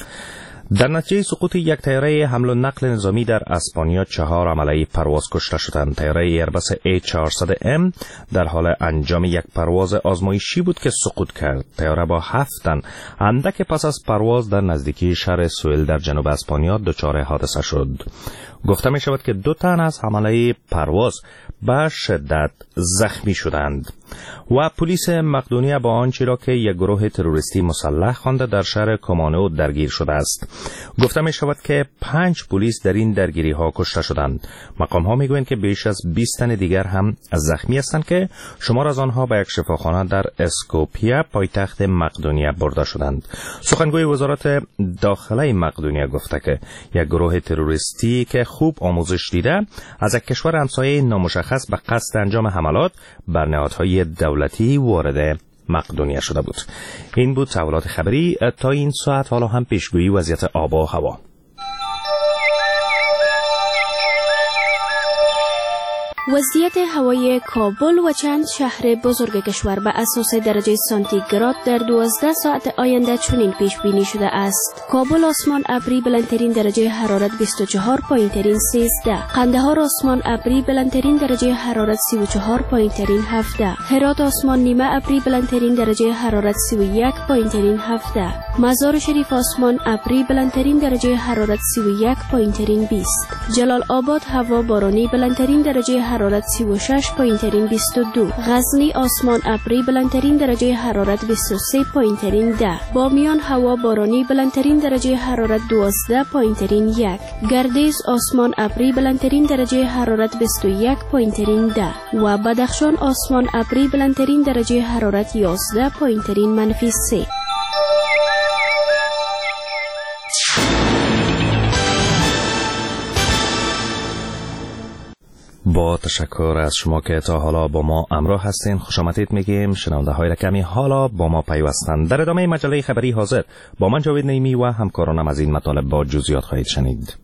در نتیجه سقوط یک طیاره حمل و نقل نظامی در اسپانیا چهار عمله پرواز کشته شدند. طیاره ایربس ای چهارصد ام در حال انجام یک پرواز آزمایشی بود که سقوط کرد. طیاره با هفت تن اندک پس از پرواز در نزدیکی شهر سوئل در جنوب اسپانیا دچار حادثه شد. گفته می شود که دو تن از حمله پرواز به شدت زخمی شدند و پلیس مقدونیه با آنچه را که یک گروه تروریستی مسلح خوانده در شهر کمانو درگیر شده است. گفته می شود که پنج پلیس در این درگیری ها کشته شدند. مقام ها می گویند که بیش از بیست تن دیگر هم زخمی هستند که شمار از آنها به یک شفاخانه در اسکوپیه پایتخت مقدونیه برده شدند. سخنگوی وزارت داخله مقدونیه گفته که یک گروه تروریستی که خوب آموزش دیده از یک کشور همسایه نامشخص به قصد انجام حملات بر نهادهای دولتی وارد مقدونیه شده بود. این بود تحولات خبری تا این ساعت. حالا هم پیشگویی وضعیت آب و هوا. وضعیت هوای کابل و چند شهر بزرگ کشور به اساس درجه سانتیگراد در دوازده ساعت آینده چنین پیش بینی شده است. کابل آسمان ابری بلندترین درجه حرارت بیست و چهار پایین ترین سیزده، قندهار آسمان ابری بلندترین درجه حرارت سی و چهار پایین ترین هفده، هرات آسمان نیمه ابری بلندترین درجه حرارت سی و یک پایین ترین هفده، مزار شریف آسمان ابری بلندترین درجه حرارت سی و یک پایین ترین بیست، جلال آباد هوا بارانی بلندترین درجه حرارت سی و شش پایین ترین بیست و دو، غزنی آسمان ابری بلندترین درجه حرارت بیست و سه پایین ترین ده، بامیان هوا بارانی بلندترین درجه حرارت دوازده پایین ترین یک، گردیز آسمان ابری بلندترین درجه حرارت بیست و یک پایین ترین ده و بدخشان آسمان ابری بلندترین درجه حرارت یازده پایین ترین منفی سه. با تشکر از شما که تا حالا با ما همراه هستین. خوش آمدید میگیم شنونده های رکمی حالا با ما پیوستند. در ادامه مجله خبری حاضر با من جاوید نعیمی و همکارانم از این مطالب با جزئیات خواهید شنید.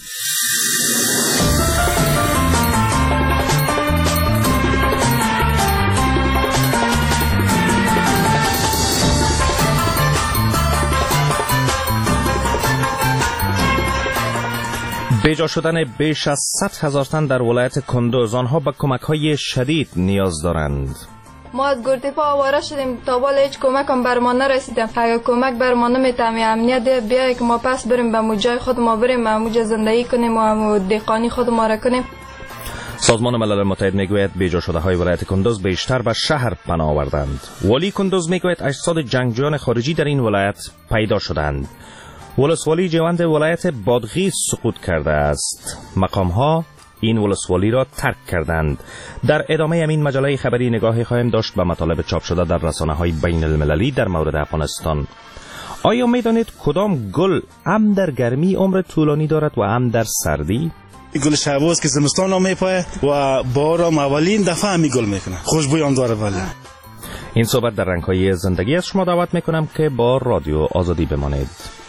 بیجا شدن بیش از صد هزار تن در ولایت کندوز، آنها به کمک‌های شدید نیاز دارند. ما از گرتیپا آواره شدیم تا بالا هیچ کمک هم بر ما نرسیدم. اگر کمک بر ما نمیتونه امنیت ده بیای که ما پس بریم به موجای خود ما بریم موجه زندگی کنیم و دهقانی خود ما را کنیم. سازمان ملل متحد میگوید بیجا شده های ولایت کندوز بیشتر به شهر پناه آوردند. ولی کندوز میگوید اجساد جنگجویان خارجی در این ولایت پیدا شدند. ولسوالی جوند ولایت بادغیس سقوط کرده است. مقام ها این ولسوالی را ترک کردند. در ادامه همین مجله خبری نگاهی خواهیم داشت به مطالب چاپ شده در رسانه های بین المللی در مورد افغانستان. آیا میدانید کدام گل هم در گرمی عمر طولانی دارد و هم در سردی؟ گل شعباز که زمستان هم میپایه و بارم اولین دفعه همی گل میکنه، خوشبوی هم داره. ولی این صحبت در رنگ‌های زندگی از شما دعوت میکنم که با رادیو آزادی بمانید.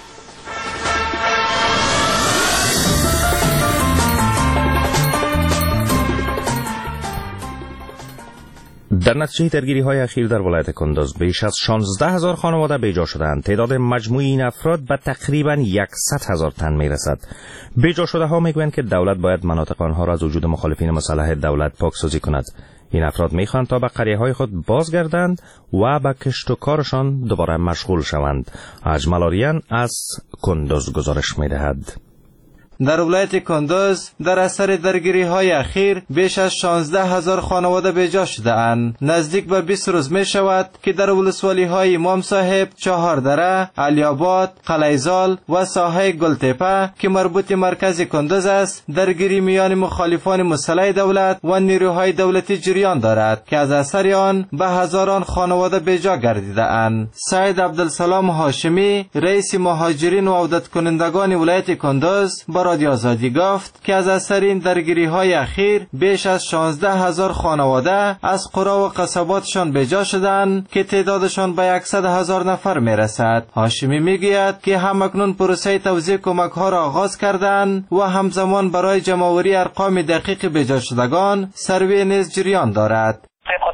در نتیجه درگیری‌های اخیر در ولایت کندوز بیش از شانزده هزار خانواده بیجا شدند. تعداد مجموعی این افراد به تقریباً صد هزار تن میرسد. بیجا شده ها میگویند که دولت باید مناطق آنها را از وجود مخالفین مسلح دولت پاکسازی کند. این افراد میخواهند تا به قریه‌های خود بازگردند و به کشت و کارشان دوباره مشغول شوند. اجمل آریان از کندوز گزارش میدهد. در ولایت کندوز در اثر درگیری های اخیر بیش از شانزده هزار خانواده بیجا شده اند. نزدیک به بیست روز می شود که در ولسوالی های امام صاحب، چهاردره، علی‌آباد، قلیزال و ساحه گلتپه که مربوط مرکز کندوز است، درگیری میان مخالفان مسلح دولت و نیروهای دولتی جریان دارد که از اثر آن به هزاران خانواده بیجا گردیده اند. سید عبدالسلام هاشمی، رئیس مهاجرین و عودت کنندگان ولایت کندوز، رادیو آزادی گفت که از اثر این درگیری های اخیر بیش از شانزده هزار خانواده از قرى و قصباتشان بیجا شدند که تعدادشان به صد هزار نفر می رسد. هاشمی می گوید که همکنون پروسه توزیع کمک ها را آغاز کردند و همزمان برای جمع‌آوری ارقام دقیق بیجا شدگان سروی نیز جریان دارد.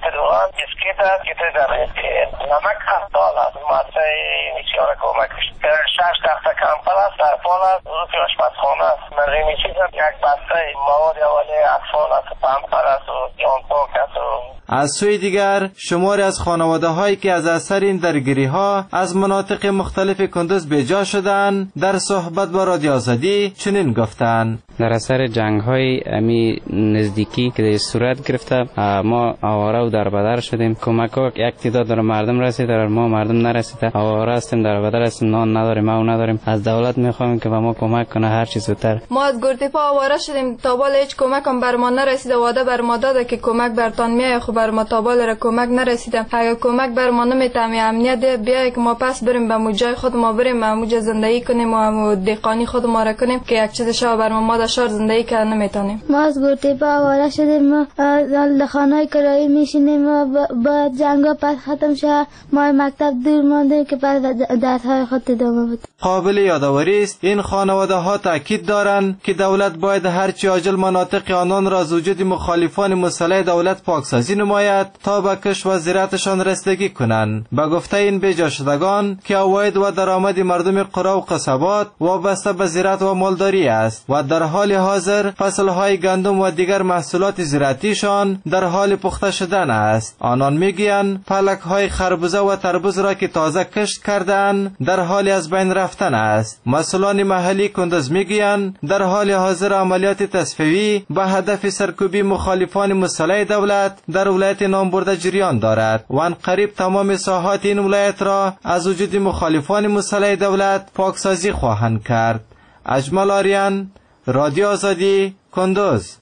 نمک هفتال است مدرسه نیسیان کمک شش تخته کمپل است در پال است روزی آشپزخانه است مردمی چیز است یک بسته مواد اولی اطفال است پمپر است و جان پاک است. از سوی دیگر شماری از خانواده هایی که از اثر این درگیری ها از مناطق مختلف کندوز بیجا شدند در صحبت با رادیو آزادی چنین گفتند: در اثر جنگ های امی نزدیکی که صورت گرفته ما آواره و در بدر شدیم. کمک ها یک تعداد در مردم رسید، در ما مردم نرسیده. آواره هستیم، در بدر هستیم، نان نداریم، ما نداریم. از دولت میخوایم که به ما کمک کنه هر چیز زودتر. ما از گلتپه آواره شدیم، تا بالا هیچ کمک هم بر ما نرسیده. وعده بر ما داده که کمک برتان میاد، خب بر ما تا بالا را کمک نرسیده. اگه کمک بر ما نمیتامه امنیت بیای که ما پس بریم به موجای خود ما بریم موجه زندگی کنیم و دهقانی خود ما را کنیم که یک چیز شو بر ما ما شهر زندگی که نمیتونیم. ما از گلتپه آواره شدیم، ما در خانه‌های کرایی میشینیم و با جنگا پس ختم شد ما مکتب دور ماندیم که بعد درس‌های خود ادامه بود. قابل یادآوری است این خانواده ها تاکید دارند که دولت باید هرچی عاجل مناطق آنان را از وجود مخالفان مسلح دولت پاکسازی نماید تا به کشت و زراعتشان رسیدگی کنند. به گفته این بیجا شدگان که عواید و درآمد مردم قرى و قصبات وابسته به زراعت و مالداری است و در حال حاضر فصلهای گندم و دیگر محصولات زراعتیشان در حال پخته شدن است. آنان میگویند پلک‌های خربوزه و تربوز را که تازه کشت کردند در حال از بین رفتن است. مسئولان محلی کندوز میگویند در حال حاضر عملیات تصفیه‌ای به هدف سرکوبی مخالفان مسلح دولت در ولایت نامبرده جریان دارد و ان قریب تمام ساحات این ولایت را از وجود مخالفان مسلح دولت پاکسازی خواهند کرد. اجمل آریان، رادیو آزادی، کندوز.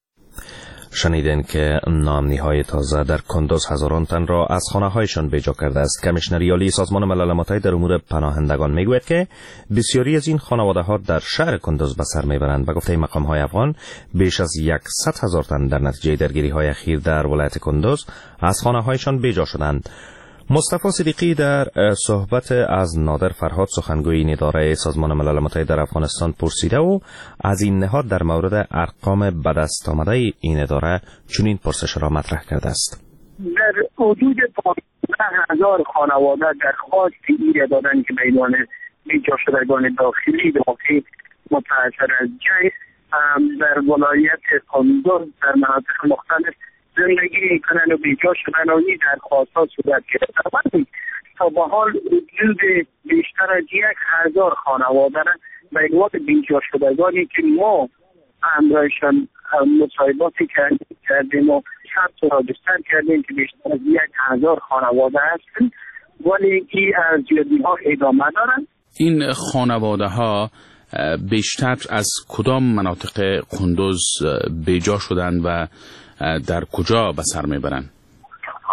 شنیدین که ناامنی‌های تازه در کندوز هزاران تن را از خانه‌هایشان بیجا کرده است. کمیشنری عالی سازمان ملل متحد در امور پناهندگان میگوید که بسیاری از این خانواده‌ها در شهر کندوز به سر میبرند. به گفته مقام‌های افغان بیش از صد هزار تن در نتیجه درگیری‌های اخیر در ولایت کندوز از خانه‌هایشان بیجا شدند. مصطفی صدیقی در صحبت از نادر فرهاد سخنگوی این اداره سازمان ملل متحد در افغانستان پرسیده و از این نهاد در مورد ارقام به دست آمده این اداره چنین پرسش را مطرح کرده است. در حدود پانزده هزار خانواده درخواست ایره دادن که میدان بیجا شدگان داخلی داخل متأثر از جنگ در ولایت کندوز در مناطق مختلف زندگی میکنن و بیجا شدن و این درخواست ها صورت گرفته. تا به حال حدود بیشتر از یک هزار خانواده به عنوان بیجا شدگانی که ما همراهشان مصاحباتی کردیم و ثبت و راجستر کردیم که بیشتر از یک هزار خانواده هستند، ولی این ارزیابی ها ادامه دارند. این خانواده ها بیشتر از کدام مناطق کندوز بیجا شدند و در کجا به سر میبرند؟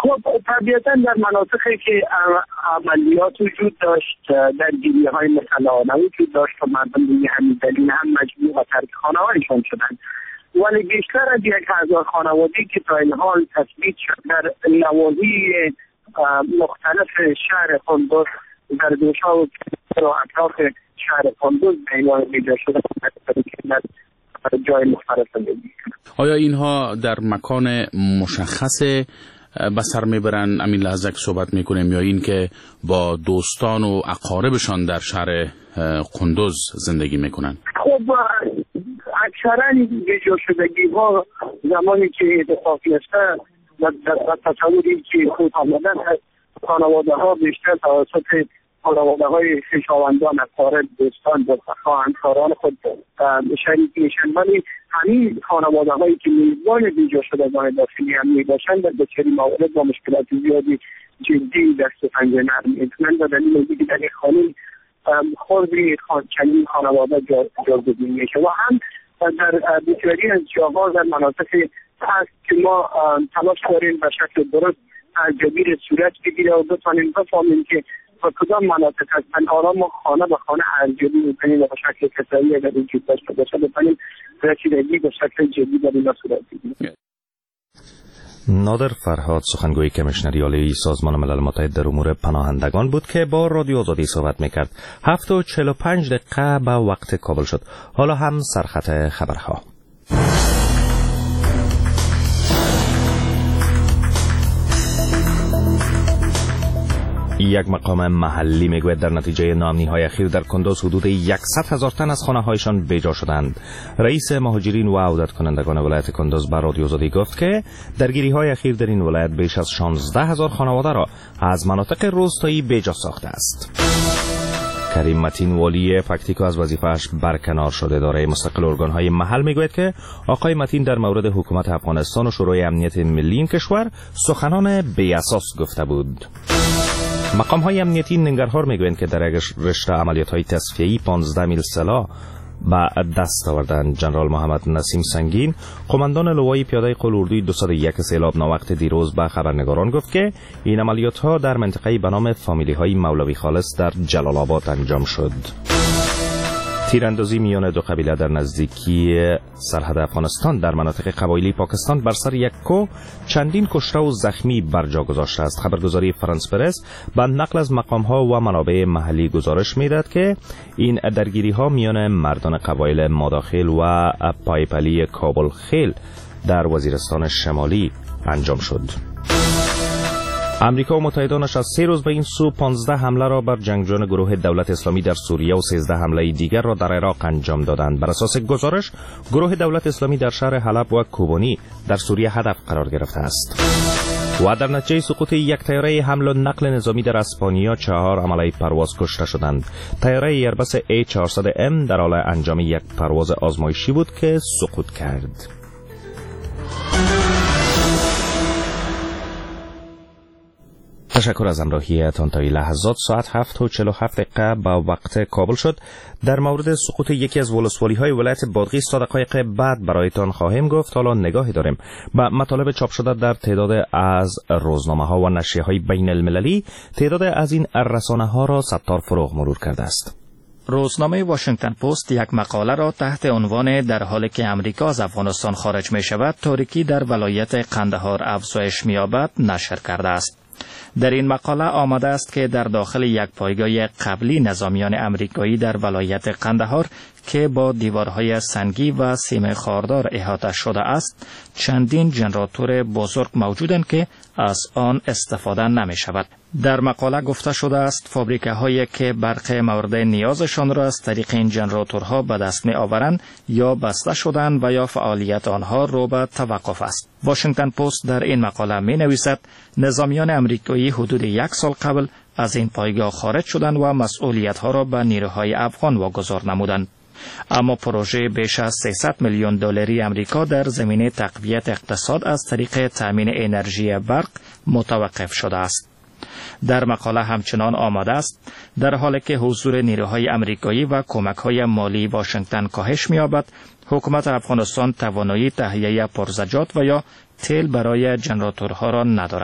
خب طبیعتا در مناطقی که عملیات وجود داشت، درگیری های مسلحانه وجود داشت و مردم به همین دلیل هم مجبور و ترک خانه هایشان شدند. ولی بیشتر از یک هزار خانواده که تا این حال تثبیت شد در نواحی مختلف شهر قندوز، در دوشا و اطراف شهر قندوز به عنوان بیجا شده در جای مختلف زندگی. آیا اینها در مکان مشخص به سر میبرن همین لحظه که صحبت میکنیم، یا این که با دوستان و اقاربشان در شهر قندوز زندگی میکنن؟ خب اکثرا بیجا شدگی ها زمانی که اتفاقی است و تصوری که خود آمدن خانواده ها بیشتر توسط خانواده های خویشاوندان، اقارب، دوستان و همکاران خود شریک میشن، ولی همین خانواده هایی که میزبان بیجا شدگان داخلی هم میباشند در بسیاری موارد با مشکلات زیادی جدی دست و پنجه نرم میتونند و دلیل اینکه در یک خانه خردی چنین خانواده جایگزین میشه. و هم در بسیاری از جاها در مناطقی هست که ما تلاش داریم به شکل درست جبیر صورت بگیره و بتانیم بفهمیم که و کدام مناطق هستن. حالا ما خانه به خانه ارزیابی میکنیم و به شکل کسایی اگر وجود داشته باشه بتانیم رسیدگی به شکل جدی در این صورت بگیریم. نادر فرهاد، سخنگوی کمیشنری عالی سازمان ملل متحد در امور پناهندگان بود که با رادیو آزادی صحبت میکرد. هفت و چهل و پنج دقیقه به وقت کابل شد. حالا هم سرخط خبرها. یک مقام محلی میگوید در نتیجه ناامنی‌های اخیر در کندوز حدود صد هزار تن از خانه‌هایشان بیجا شدند. رئیس مهاجرین و عودت کنندگان ولایت کندوز به رادیو آزادی گفت که درگیری‌های اخیر در این ولایت بیش از شانزده هزار خانواده را از مناطق روستایی بیجا ساخته است. کریم متین والی پکتیکا از وظیفه‌اش برکنار شده. اداره مستقل ارگان‌های محل میگوید که آقای متین در مورد حکومت افغانستان و شورای امنیت ملی این کشور سخنان بی اساس گفته بود. مقام های امنیتی ننگرهار میگویند که در یک رشته عملیات های تصفیه‌ای پانزده میل سلاح به دست آوردند. جنرال محمد نسیم سنگین، قماندان لوای پیاده قل اردوی دویست و یک سیلاب ناوقت دیروز به خبرنگاران گفت که این عملیات ها در منطقه به نام فامیلی های مولوی خالص در جلال آباد انجام شد. تیراندازی میان دو قبیله در نزدیکی سرحد افغانستان در مناطق قبایلی پاکستان بر سر یک کو چندین کشته و زخمی بر جا گذاشته است. خبرگزاری فرانس پرس به نقل از مقام‌ها و منابع محلی گزارش می‌دهد که این درگیری‌ها میان مردان قبایل ماداخیل و پایپلی کابل خیل در وزیرستان شمالی انجام شد. امریکا و متحدانش از سه روز به این سو پانزده حمله را بر جنگجویان گروه دولت اسلامی در سوریه و سیزده حمله دیگر را در عراق انجام دادند. بر اساس گزارش گروه دولت اسلامی در شهر حلب و کوبانی در سوریه هدف قرار گرفته است. و در نتیجه سقوط یک طیاره حمل و نقل نظامی در اسپانیا چهار عمله پرواز کشته شدند. طیاره ایربس ای چهارصد ام در حال انجام یک پرواز آزمایشی بود که سقوط کرد. تشکر از همراهیتان تا این لحظات. ساعت هفت و چهل و هفت دقیقه با وقت کابل شد. در مورد سقوط یکی از ولسوالی های ولایت بادغیس تا دقایق بعد برایتان خواهیم گفت. حالا نگاهی داریم به مطالب چاپ شده در تعداد از روزنامه ها و نشریه های بین المللی. تعداد از این رسانه ها را ستار فروغ مرور کرده است. روزنامه واشنگتن پست یک مقاله را تحت عنوان در حالی که امریکا از افغانستان خارج می شود تاریکی در ولایت قندهار افزایش می یابد نشر کرده است. در این مقاله آمده است که در داخل یک پایگاه قبلی نظامیان امریکایی در ولایت قندهار که با دیوارهای سنگی و سیم خاردار احاطه شده است چندین ژنراتور بزرگ موجودند که از آن استفاده نمی شود. در مقاله گفته شده است فابریکه هایی که برق مورد نیازشان را از طریق این ژنراتورها به دست می آورند یا بسته شدند و یا فعالیت آنها رو به توقف است. واشنگتن پست در این مقاله می نویسد نظامیان امریکایی حدود یک سال قبل از این پایگاه خارج شدند و مسئولیت ها را به نیروهای افغان واگذار نمودند. اما پروژه بیش از سیصد میلیون دلاری امریکا در زمینه تقویت اقتصاد از طریق تامین انرژی برق متوقف شده است. در مقاله همچنان آمده است در حالی که حضور نیروهای امریکایی و کمک‌های مالی واشنگتن کاهش می‌یابد، حکومت افغانستان توانایی تهیه پرزجات و یا تیل برای ژنراتورها را ندارد.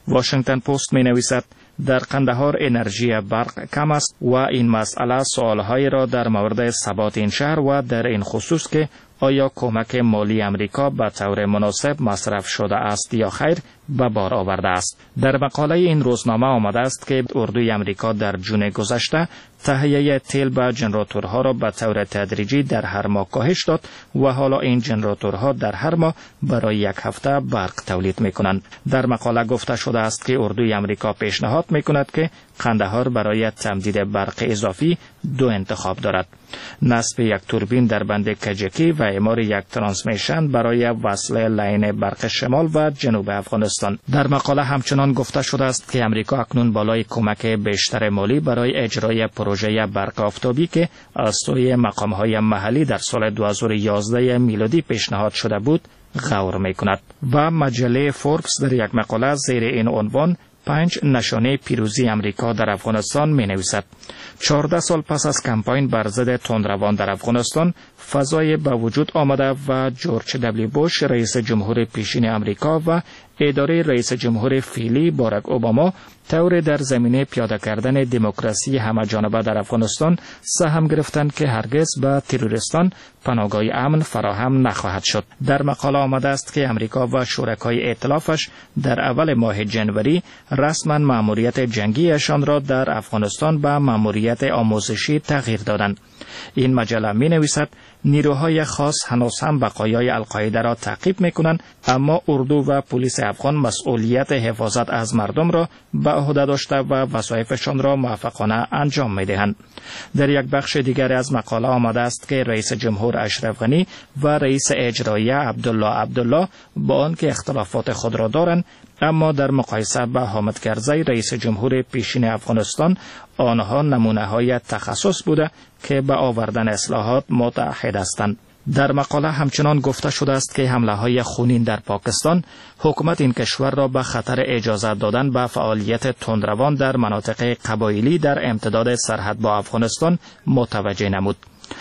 واشنگتن پست می نویسد در قندهار انرژی برق کم است و این مسئله سوالهایی را در مورد ثبات این شهر و در این خصوص که آیا کمک مالی امریکا به طور مناسب مصرف شده است یا خیر به بار آورده است. در مقاله این روزنامه آمده است که اردوی امریکا در جون گذشته تهیه تیل به ژنراتورها را به طور تدریجی در هر ماه کاهش داد و حالا این ژنراتورها در هر ماه برای یک هفته برق تولید می‌کنند. در مقاله گفته شده است که اردوی امریکا پیشنهاد می‌کند که قندهار برای تمدید برق اضافی دو انتخاب دارد: نصب یک توربین در بند کجکی و اعمار یک ترانسمیشن برای وصل لین برق شمال و جنوب افغانستان. در مقاله همچنان گفته شده است که امریکا اکنون بالای کمک بیشتر مالی برای اجرای پروژه برق آفتابی که از سوی مقام‌های محلی در سال دو هزار و یازده میلادی پیشنهاد شده بود غور می‌کند. و مجله فوربس در یک مقاله زیر این عنوان پنج نشانه پیروزی امریکا در افغانستان می نویسد: چهارده سال پس از کمپاین بر ضد تندروان در افغانستان، فضای به وجود آمده و جورج دبلیو بوش رئیس جمهور پیشین امریکا و اداره رئیس جمهور فعلی باراک اوباما طور در زمینه پیاده کردن دموکراسی همه جانبه در افغانستان سهم گرفتند که هرگز به تروریستان پناهگاه امن فراهم نخواهد شد. در مقاله آمده است که امریکا و شرکای ائتلافش در اول ماه جنوری رسما مأموریت جنگیشان را در افغانستان به مأموریت آموزشی تغییر دادند. این مجله می نویسد نیروهای خاص هنوز هم بقایای القاعده را تعقیب می کنند، اما اردو و پلیس افغان مسئولیت حفاظت از مردم را به عهده داشته و وظایفشان را موفقانه انجام می دهند. در یک بخش دیگر از مقاله آمده است که رئیس جمهور اشرف غنی و رئیس اجرایی عبدالله عبدالله با آنکه اختلافات خود را دارند، اما در مقایسه با حامد کرزی رئیس جمهور پیشین افغانستان آنها نمونه های تخصص بوده که به آوردن اصلاحات متعهد هستند. در مقاله همچنان گفته شده است که حمله های خونین در پاکستان حکومت این کشور را به خطر اجازه دادن به فعالیت تندروان در مناطق قبایلی در امتداد سرحد با افغانستان متوجه نمود.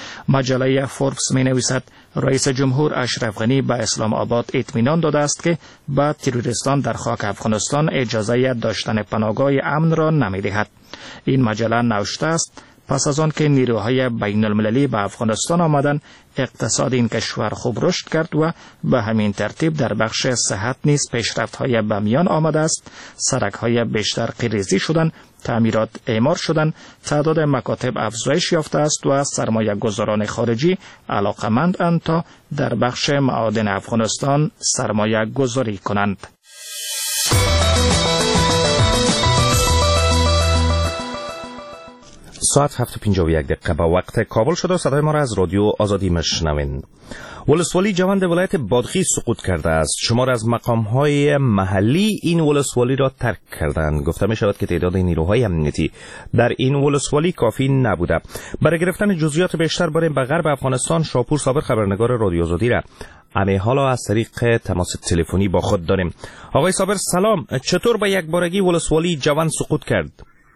مجله فوربس می نویسد رئیس جمهور اشرف غنی به اسلام آباد اطمینان داده است که به تروریستان در خاک افغانستان اجازه داشتن پناهگاه امن را نمی دهد. این مجله نوشته است پس از آن که نیروهای بین المللی به افغانستان آمدند، اقتصاد این کشور خوب رشد کرد و به همین ترتیب در بخش صحت نیز پیشرفت‌های به میان آمده است. سرک‌های بیشتر قیریزی شدند، تعمیرات اعمار شدند، تعداد مکاتب افزایش یافته است و سرمایه گذاران خارجی علاقمندند تا در بخش معادن افغانستان سرمایه گذاری کنند. ساعت هفت و پنجاه و یک دقیقه به وقت کابل شده. صدای ما را از رادیو آزادی میشنوین. ولسوالی جوند ولایت بادغیس سقوط کرده است. شمار از مقام‌های محلی این ولسوالی را ترک کردند. گفته می شود که تعداد نیروهای امنیتی در این ولسوالی کافی نبوده. برای گرفتن جزئیات بیشتر برای به غرب افغانستان، شاپور صابر خبرنگار رادیو آزادی را امی حالا از طریق تماس تلفنی با خود داریم. آقای صابر سلام، چطور به یک بارگی ولسوالی جوند سقوط کرد؟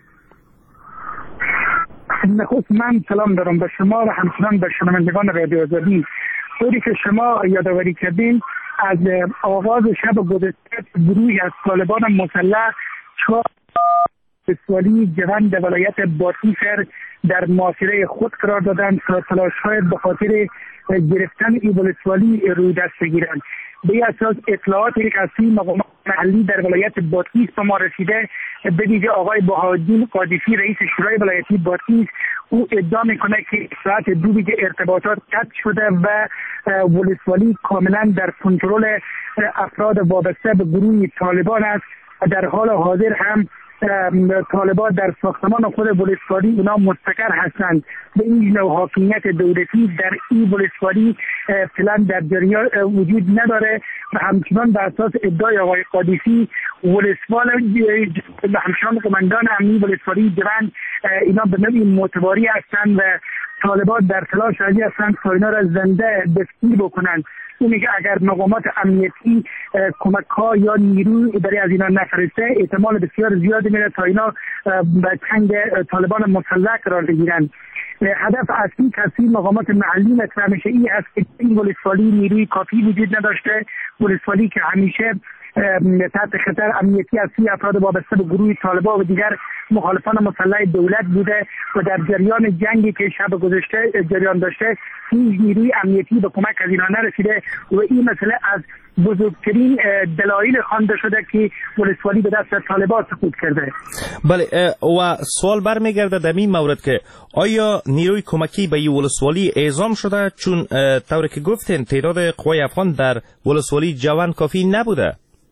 نخست من سلام دارم به شما و همچنان به شنوندگان رادیو آزادی. طوری که شما یادآوری کردین، از آغاز شب گذشته گروهی از طالبان مسلح چهار ولسوالی جوند ولایت بادغیس در محاصره خود قرار دادند تا تلاش‌های به خاطر گرفتن این ولسوالی روی دست بگیرند. به اساس اطلاعات یک از مقامات محلی در ولایت بادغیس به ما رسیده، به ویژه آقای بهاءالدین قادسی رئیس شورای ولایتی بادغیس، او ادعا میکنه که ساعت دو بیجه ارتباطات قطع شده و ولسوالی کاملا در کنترل افراد وابسته به گروه طالبان است. در حال حاضر هم طالبان در ساختمان خود ولسوالی اونا مستقر هستند. به این نوع حاکمیت دولتی در این ولسوالی فعلا در جریان وجود نداره و همچنان به اساس ادعای آقای قادسی ولسوال همچنان قماندان امنی ولسوالی جوند اینا به نوعی متواری هستند و طالبان در تلاش هستند تا اینا را زنده دستگیر بکنند. او میگه اگر مقامات امنیتی کمک ها یا نیروی برای از اینا نفرسته، احتمال بسیار زیادی میره تا اینا به چنگ طالبان مسلح قرار بگیرند. هدف اصلی تصویر مقامات محلی مطرح میشه این است که این ولسوالی نیروی کافی وجود نداشته، ولسوالی که همیشه تحت خطر امنیتی از سوی افراد وابسته به گروه طالبان و دیگر مخالفان مسلح دولت بوده و در جریان جنگی که شب گذشته جریان داشته هیچ نیروی امنیتی به کمک از اینها نرسیده و این مسئله از بزرگترین دلایل خوانده شده که ولسوالی به دست طالبان سقوط کرده. بله و سوال برمیگرده در این مورد که آیا نیروی کمکی به این ولسوالی اعزام شده، چون طوری که گفتین تعداد قوای افغان در ولسوالی جوان کافی نبوده؟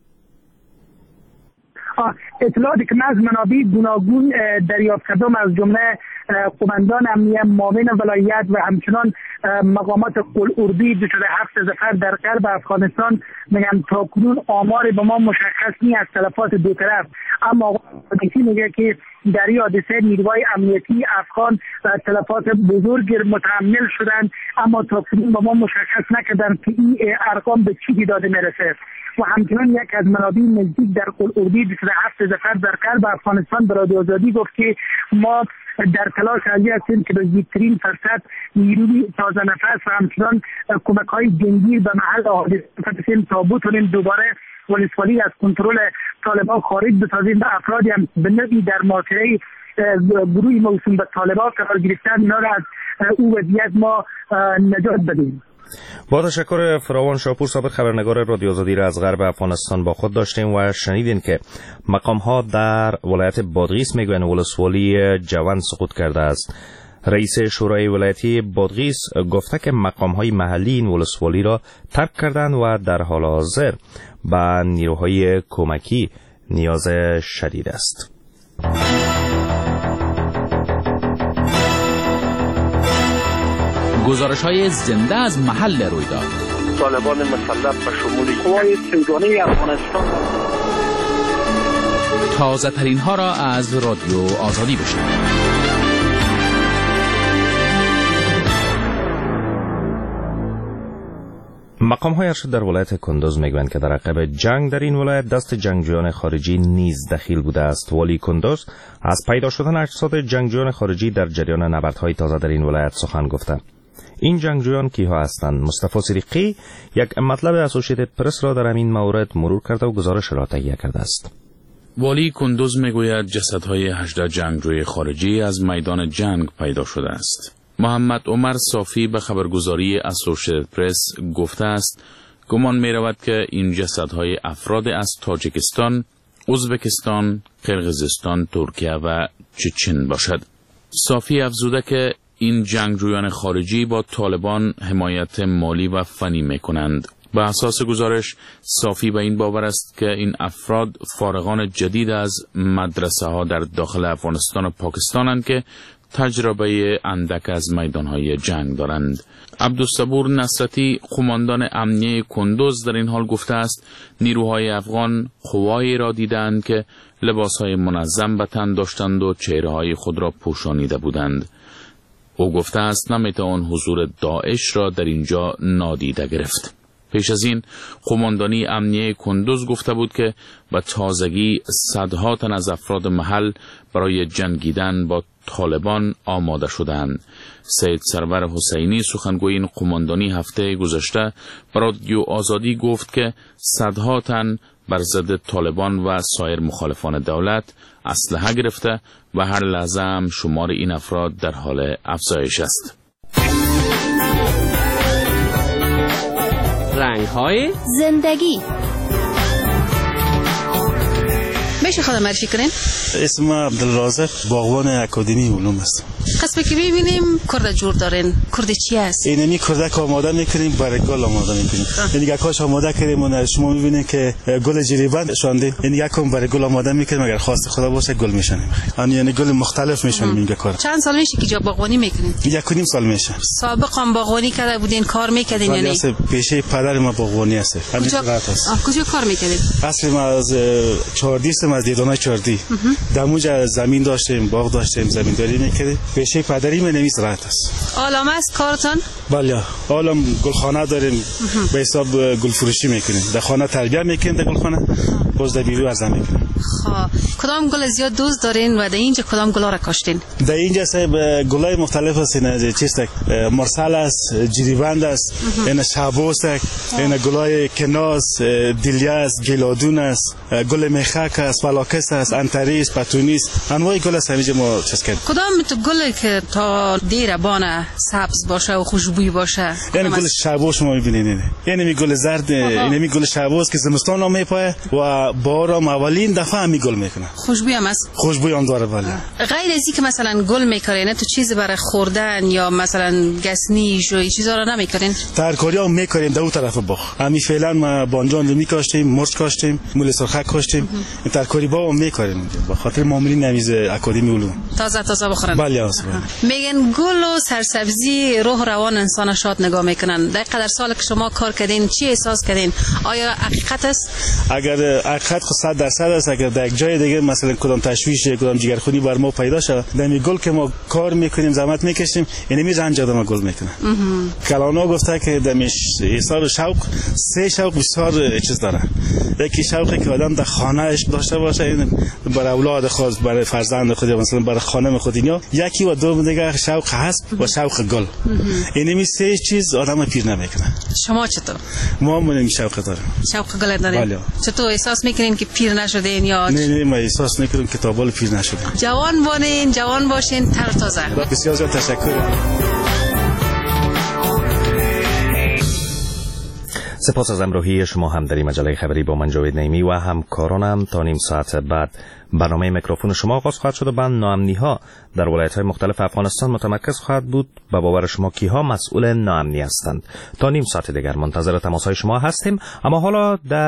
اطلاعاتی که من از منابع گوناگون دریافت کردم از جمله قماندان امنیه معاون ولایت و همچنان مقامات قلعه‌اردوی دو شده هفت ظفر در غرب افغانستان میگن تا کنون آمار به ما مشخص نیست از تلفات دو طرف، اما آقای میگه که در این حادثه نیروهای امنیتی افغان تلفات بزرگ متحمل شدند، اما تا کنون به ما مشخص نکردند که این ارقام به چی داده میرسه. و همچنان یک از منابع نزدیک در قلعه‌اردوی دو شده هفت ظفر در غرب افغانستان به رادیو آزادی گفت که ما در تلاش حالی هستیم که به زودترین فرصت نیروی تازه نفس و همچنان کمک‌های جنگی به محل حادثه بفرستیم تا بتونیم دوباره ولسوالی از کنترل طالبان خارج بسازیم و افرادی هم به نوعی در معاشره گروهی موسوم به طالبان قرار گرفتن اینا را از او وضعیت ما نجات بدیم. با تشکر فراوان شاپور، سابق خبرنگار رادیو آزادی را از غرب افغانستان با خود داشتیم و شنیدین که مقام ها در ولایت بادغیس میگوین ولسوالی جوان سقوط کرده است. رئیس شورای ولایتی بادغیس گفته که مقام های محلی این ولسوالی را ترک کردند و در حال حاضر به نیروهای کمکی نیاز شدید است. گزارش های زنده از محل رویداد. طالبان مسلح به شمول قوای سیگانی افغانستان. تازه ترین ها را از رادیو آزادی بشنوید. مقام های ارشد در ولایت کندوز میگویند که در عقب جنگ در این ولایت دست جنگجویان خارجی نیز دخیل بوده است. والی کندوز از پیدا شدن اجساد جنگجویان خارجی در جریان نبردهای تازه در این ولایت سخن گفته. این جنگجویان کیها هستند؟ مصطفی صدیقی یک مطلب اسوسییتد پرس را در این مورد مرور کرده و گزارش را تهیه کرده است. والی کندوز میگوید جسدهای هجده جنگجوی خارجی از میدان جنگ پیدا شده است. محمد عمر صافی به خبرگزاری اسوسییتد پرس گفته است گمان می رود که این جسدهای افراد از تاجیکستان، ازبکستان، قرقیزستان، ترکیه و چچن باشد. صافی افزوده که این جنگجویان خارجی با طالبان حمایت مالی و فنی می کنند. به اساس گزارش صافی به این باور است که این افراد فارغان جدید از مدرسه ها در داخل افغانستان و پاکستانند که تجربه اندک از میدانهای جنگ دارند. عبدالصبور نصرتی قماندان امنیه کندوز در این حال گفته است نیروهای افغان قوایی را دیدند که لباسهای منظم به تن داشتند و چهرههای خود را پوشانیده بودند. او گفته است نمیتوان حضور داعش را در اینجا نادیده گرفت. پیش از این قماندانی امنیه کندوز گفته بود که به تازگی صدها تن از افراد محل برای جنگیدن با طالبان آماده شدند. سید سرور حسینی سخنگوی این قماندانی هفته گذشته به رادیو آزادی گفت که صدها تن بر ضد طالبان و سایر مخالفان دولت اسلحه گرفته و هر لحظه هم شمار این افراد در حال افزایش است. رنگ‌های زندگی. میشه خودم معرفی کنین؟ اسم عبدالرازق، باغبان اکادمی علوم است. قسمه که ببینیم کرد جور دارین. کرد چی است؟ اینمی کردک آماده میکنیم، برای گل آماده میکنیم. یعنی یکاش آماده کردیم و شما میبینید که گل جریبند شاندیم. یعنی یکم برای گل آماده میکنیم، اگر خواست خدا باشه گل میشنیم. یعنی گل مختلف میشنیم این کار. چند سال میشه که جا باغبانی میکنین؟ یک و نیم سال میشه. سابقا باغبانی کرده بودین، کار میکردین یعنی؟ واسه پیشه پدر ما باغبانی است. همین صورت است. کجا کار میکردین؟ اصلا ما از چهاردی سم از دیدانای چهاردی. دموج زمین داشتیم، باغ داشتیم، زمینداری میکردیم. پیشه پدری من نمی زراعت است. عالم است کارتان؟ بله، عالم گلخانه داریم، به حساب گل فروشی میکنیم. در خانه تربیت میکنیم، در گلخانه باز در بیرون عرضه میکنیم. خب کدام گل زیاد دوست دارین و در اینجا کدام گلا را کاشتین؟ در اینجا صاحب گلای مختلف هستین، چیست مرسل است، جریبند است، این شابوس است، این گلای کناز، دیلیاس، گلادون است، گل میخک است، فلاکس است، انتریس، پتونیس، انواع گل است همینجا ما چیز کردیم. کدام تو گلی که تا دیر بانه سبز باشه و خوشبوی باشه؟ یعنی گل شابوس شما میبینید، یعنی می گل زرد، یعنی می گل شابوس که زمستان هم میپایه و بارم اولین دفعه هم می گل میکنه. خوشبوی هم است؟ خوشبوی هم داره بله. غیر از اینکه مثلا گل میکارین تو چیزی برای خوردن یا مثلا گسنیش و این چیزا رو نمیکارین؟ ترکاری هم میکاریم در اون طرف باغ. همین فعلا ما بانجان رو میکاشتیم، مرچ کاشتیم، مول سرخک کاشتیم. این ترکاری با هم میکاریم به خاطر معاملین نویز اکادمی علوم. تازه تازه بخورن. بله است. میگن گل و سرسبزی روح روان انسان شاد نگاه میکنن. در قدر سال که شما کار کردین چی احساس کردین؟ آیا حقیقت است؟ اگر حقیقت خود صد درصد است، اگر در یک جای دیگه مثلا کدام تشویش کدام جگرخونی بر ما پیدا شود، در می گل که ما کار میکنیم زحمت میکشیم یعنی می رنج آدم گل میکنه. کلانا گفته که در حساب شوق سه شوق بسیار چیز داره. یکی شوقی که آدم در خانهش داشته باشه، این برای اولاد خود، برای فرزند خود، مثلا برای خانم خود اینا. یکی و دوم دیگه شوق هست و شوق گل. یعنی می سه چیز آدم پیر نمیکنه. شما چطور؟ ما هم شوق داریم. شوق گل داریم. چطور احساس میکنین که پیر نشدین یا؟ نه نه ما احساس میکنیم که تا بال پیر نشدیم. جوان باشین، جوان باشین، تر تازه. بسیار زیاد تشکر. سپاس از همراهی شما هم در این مجله خبری با من جاوید نعیمی و همکارانم. تا نیم ساعت بعد برنامه میکروفون شما آغاز خواهد شد و بعد ناامنی ها در ولایت‌های مختلف افغانستان متمرکز خواهد بود. به باور شما کیها مسئول ناامنی هستند؟ تا نیم ساعت دیگر منتظر تماس‌های شما هستیم. اما حالا در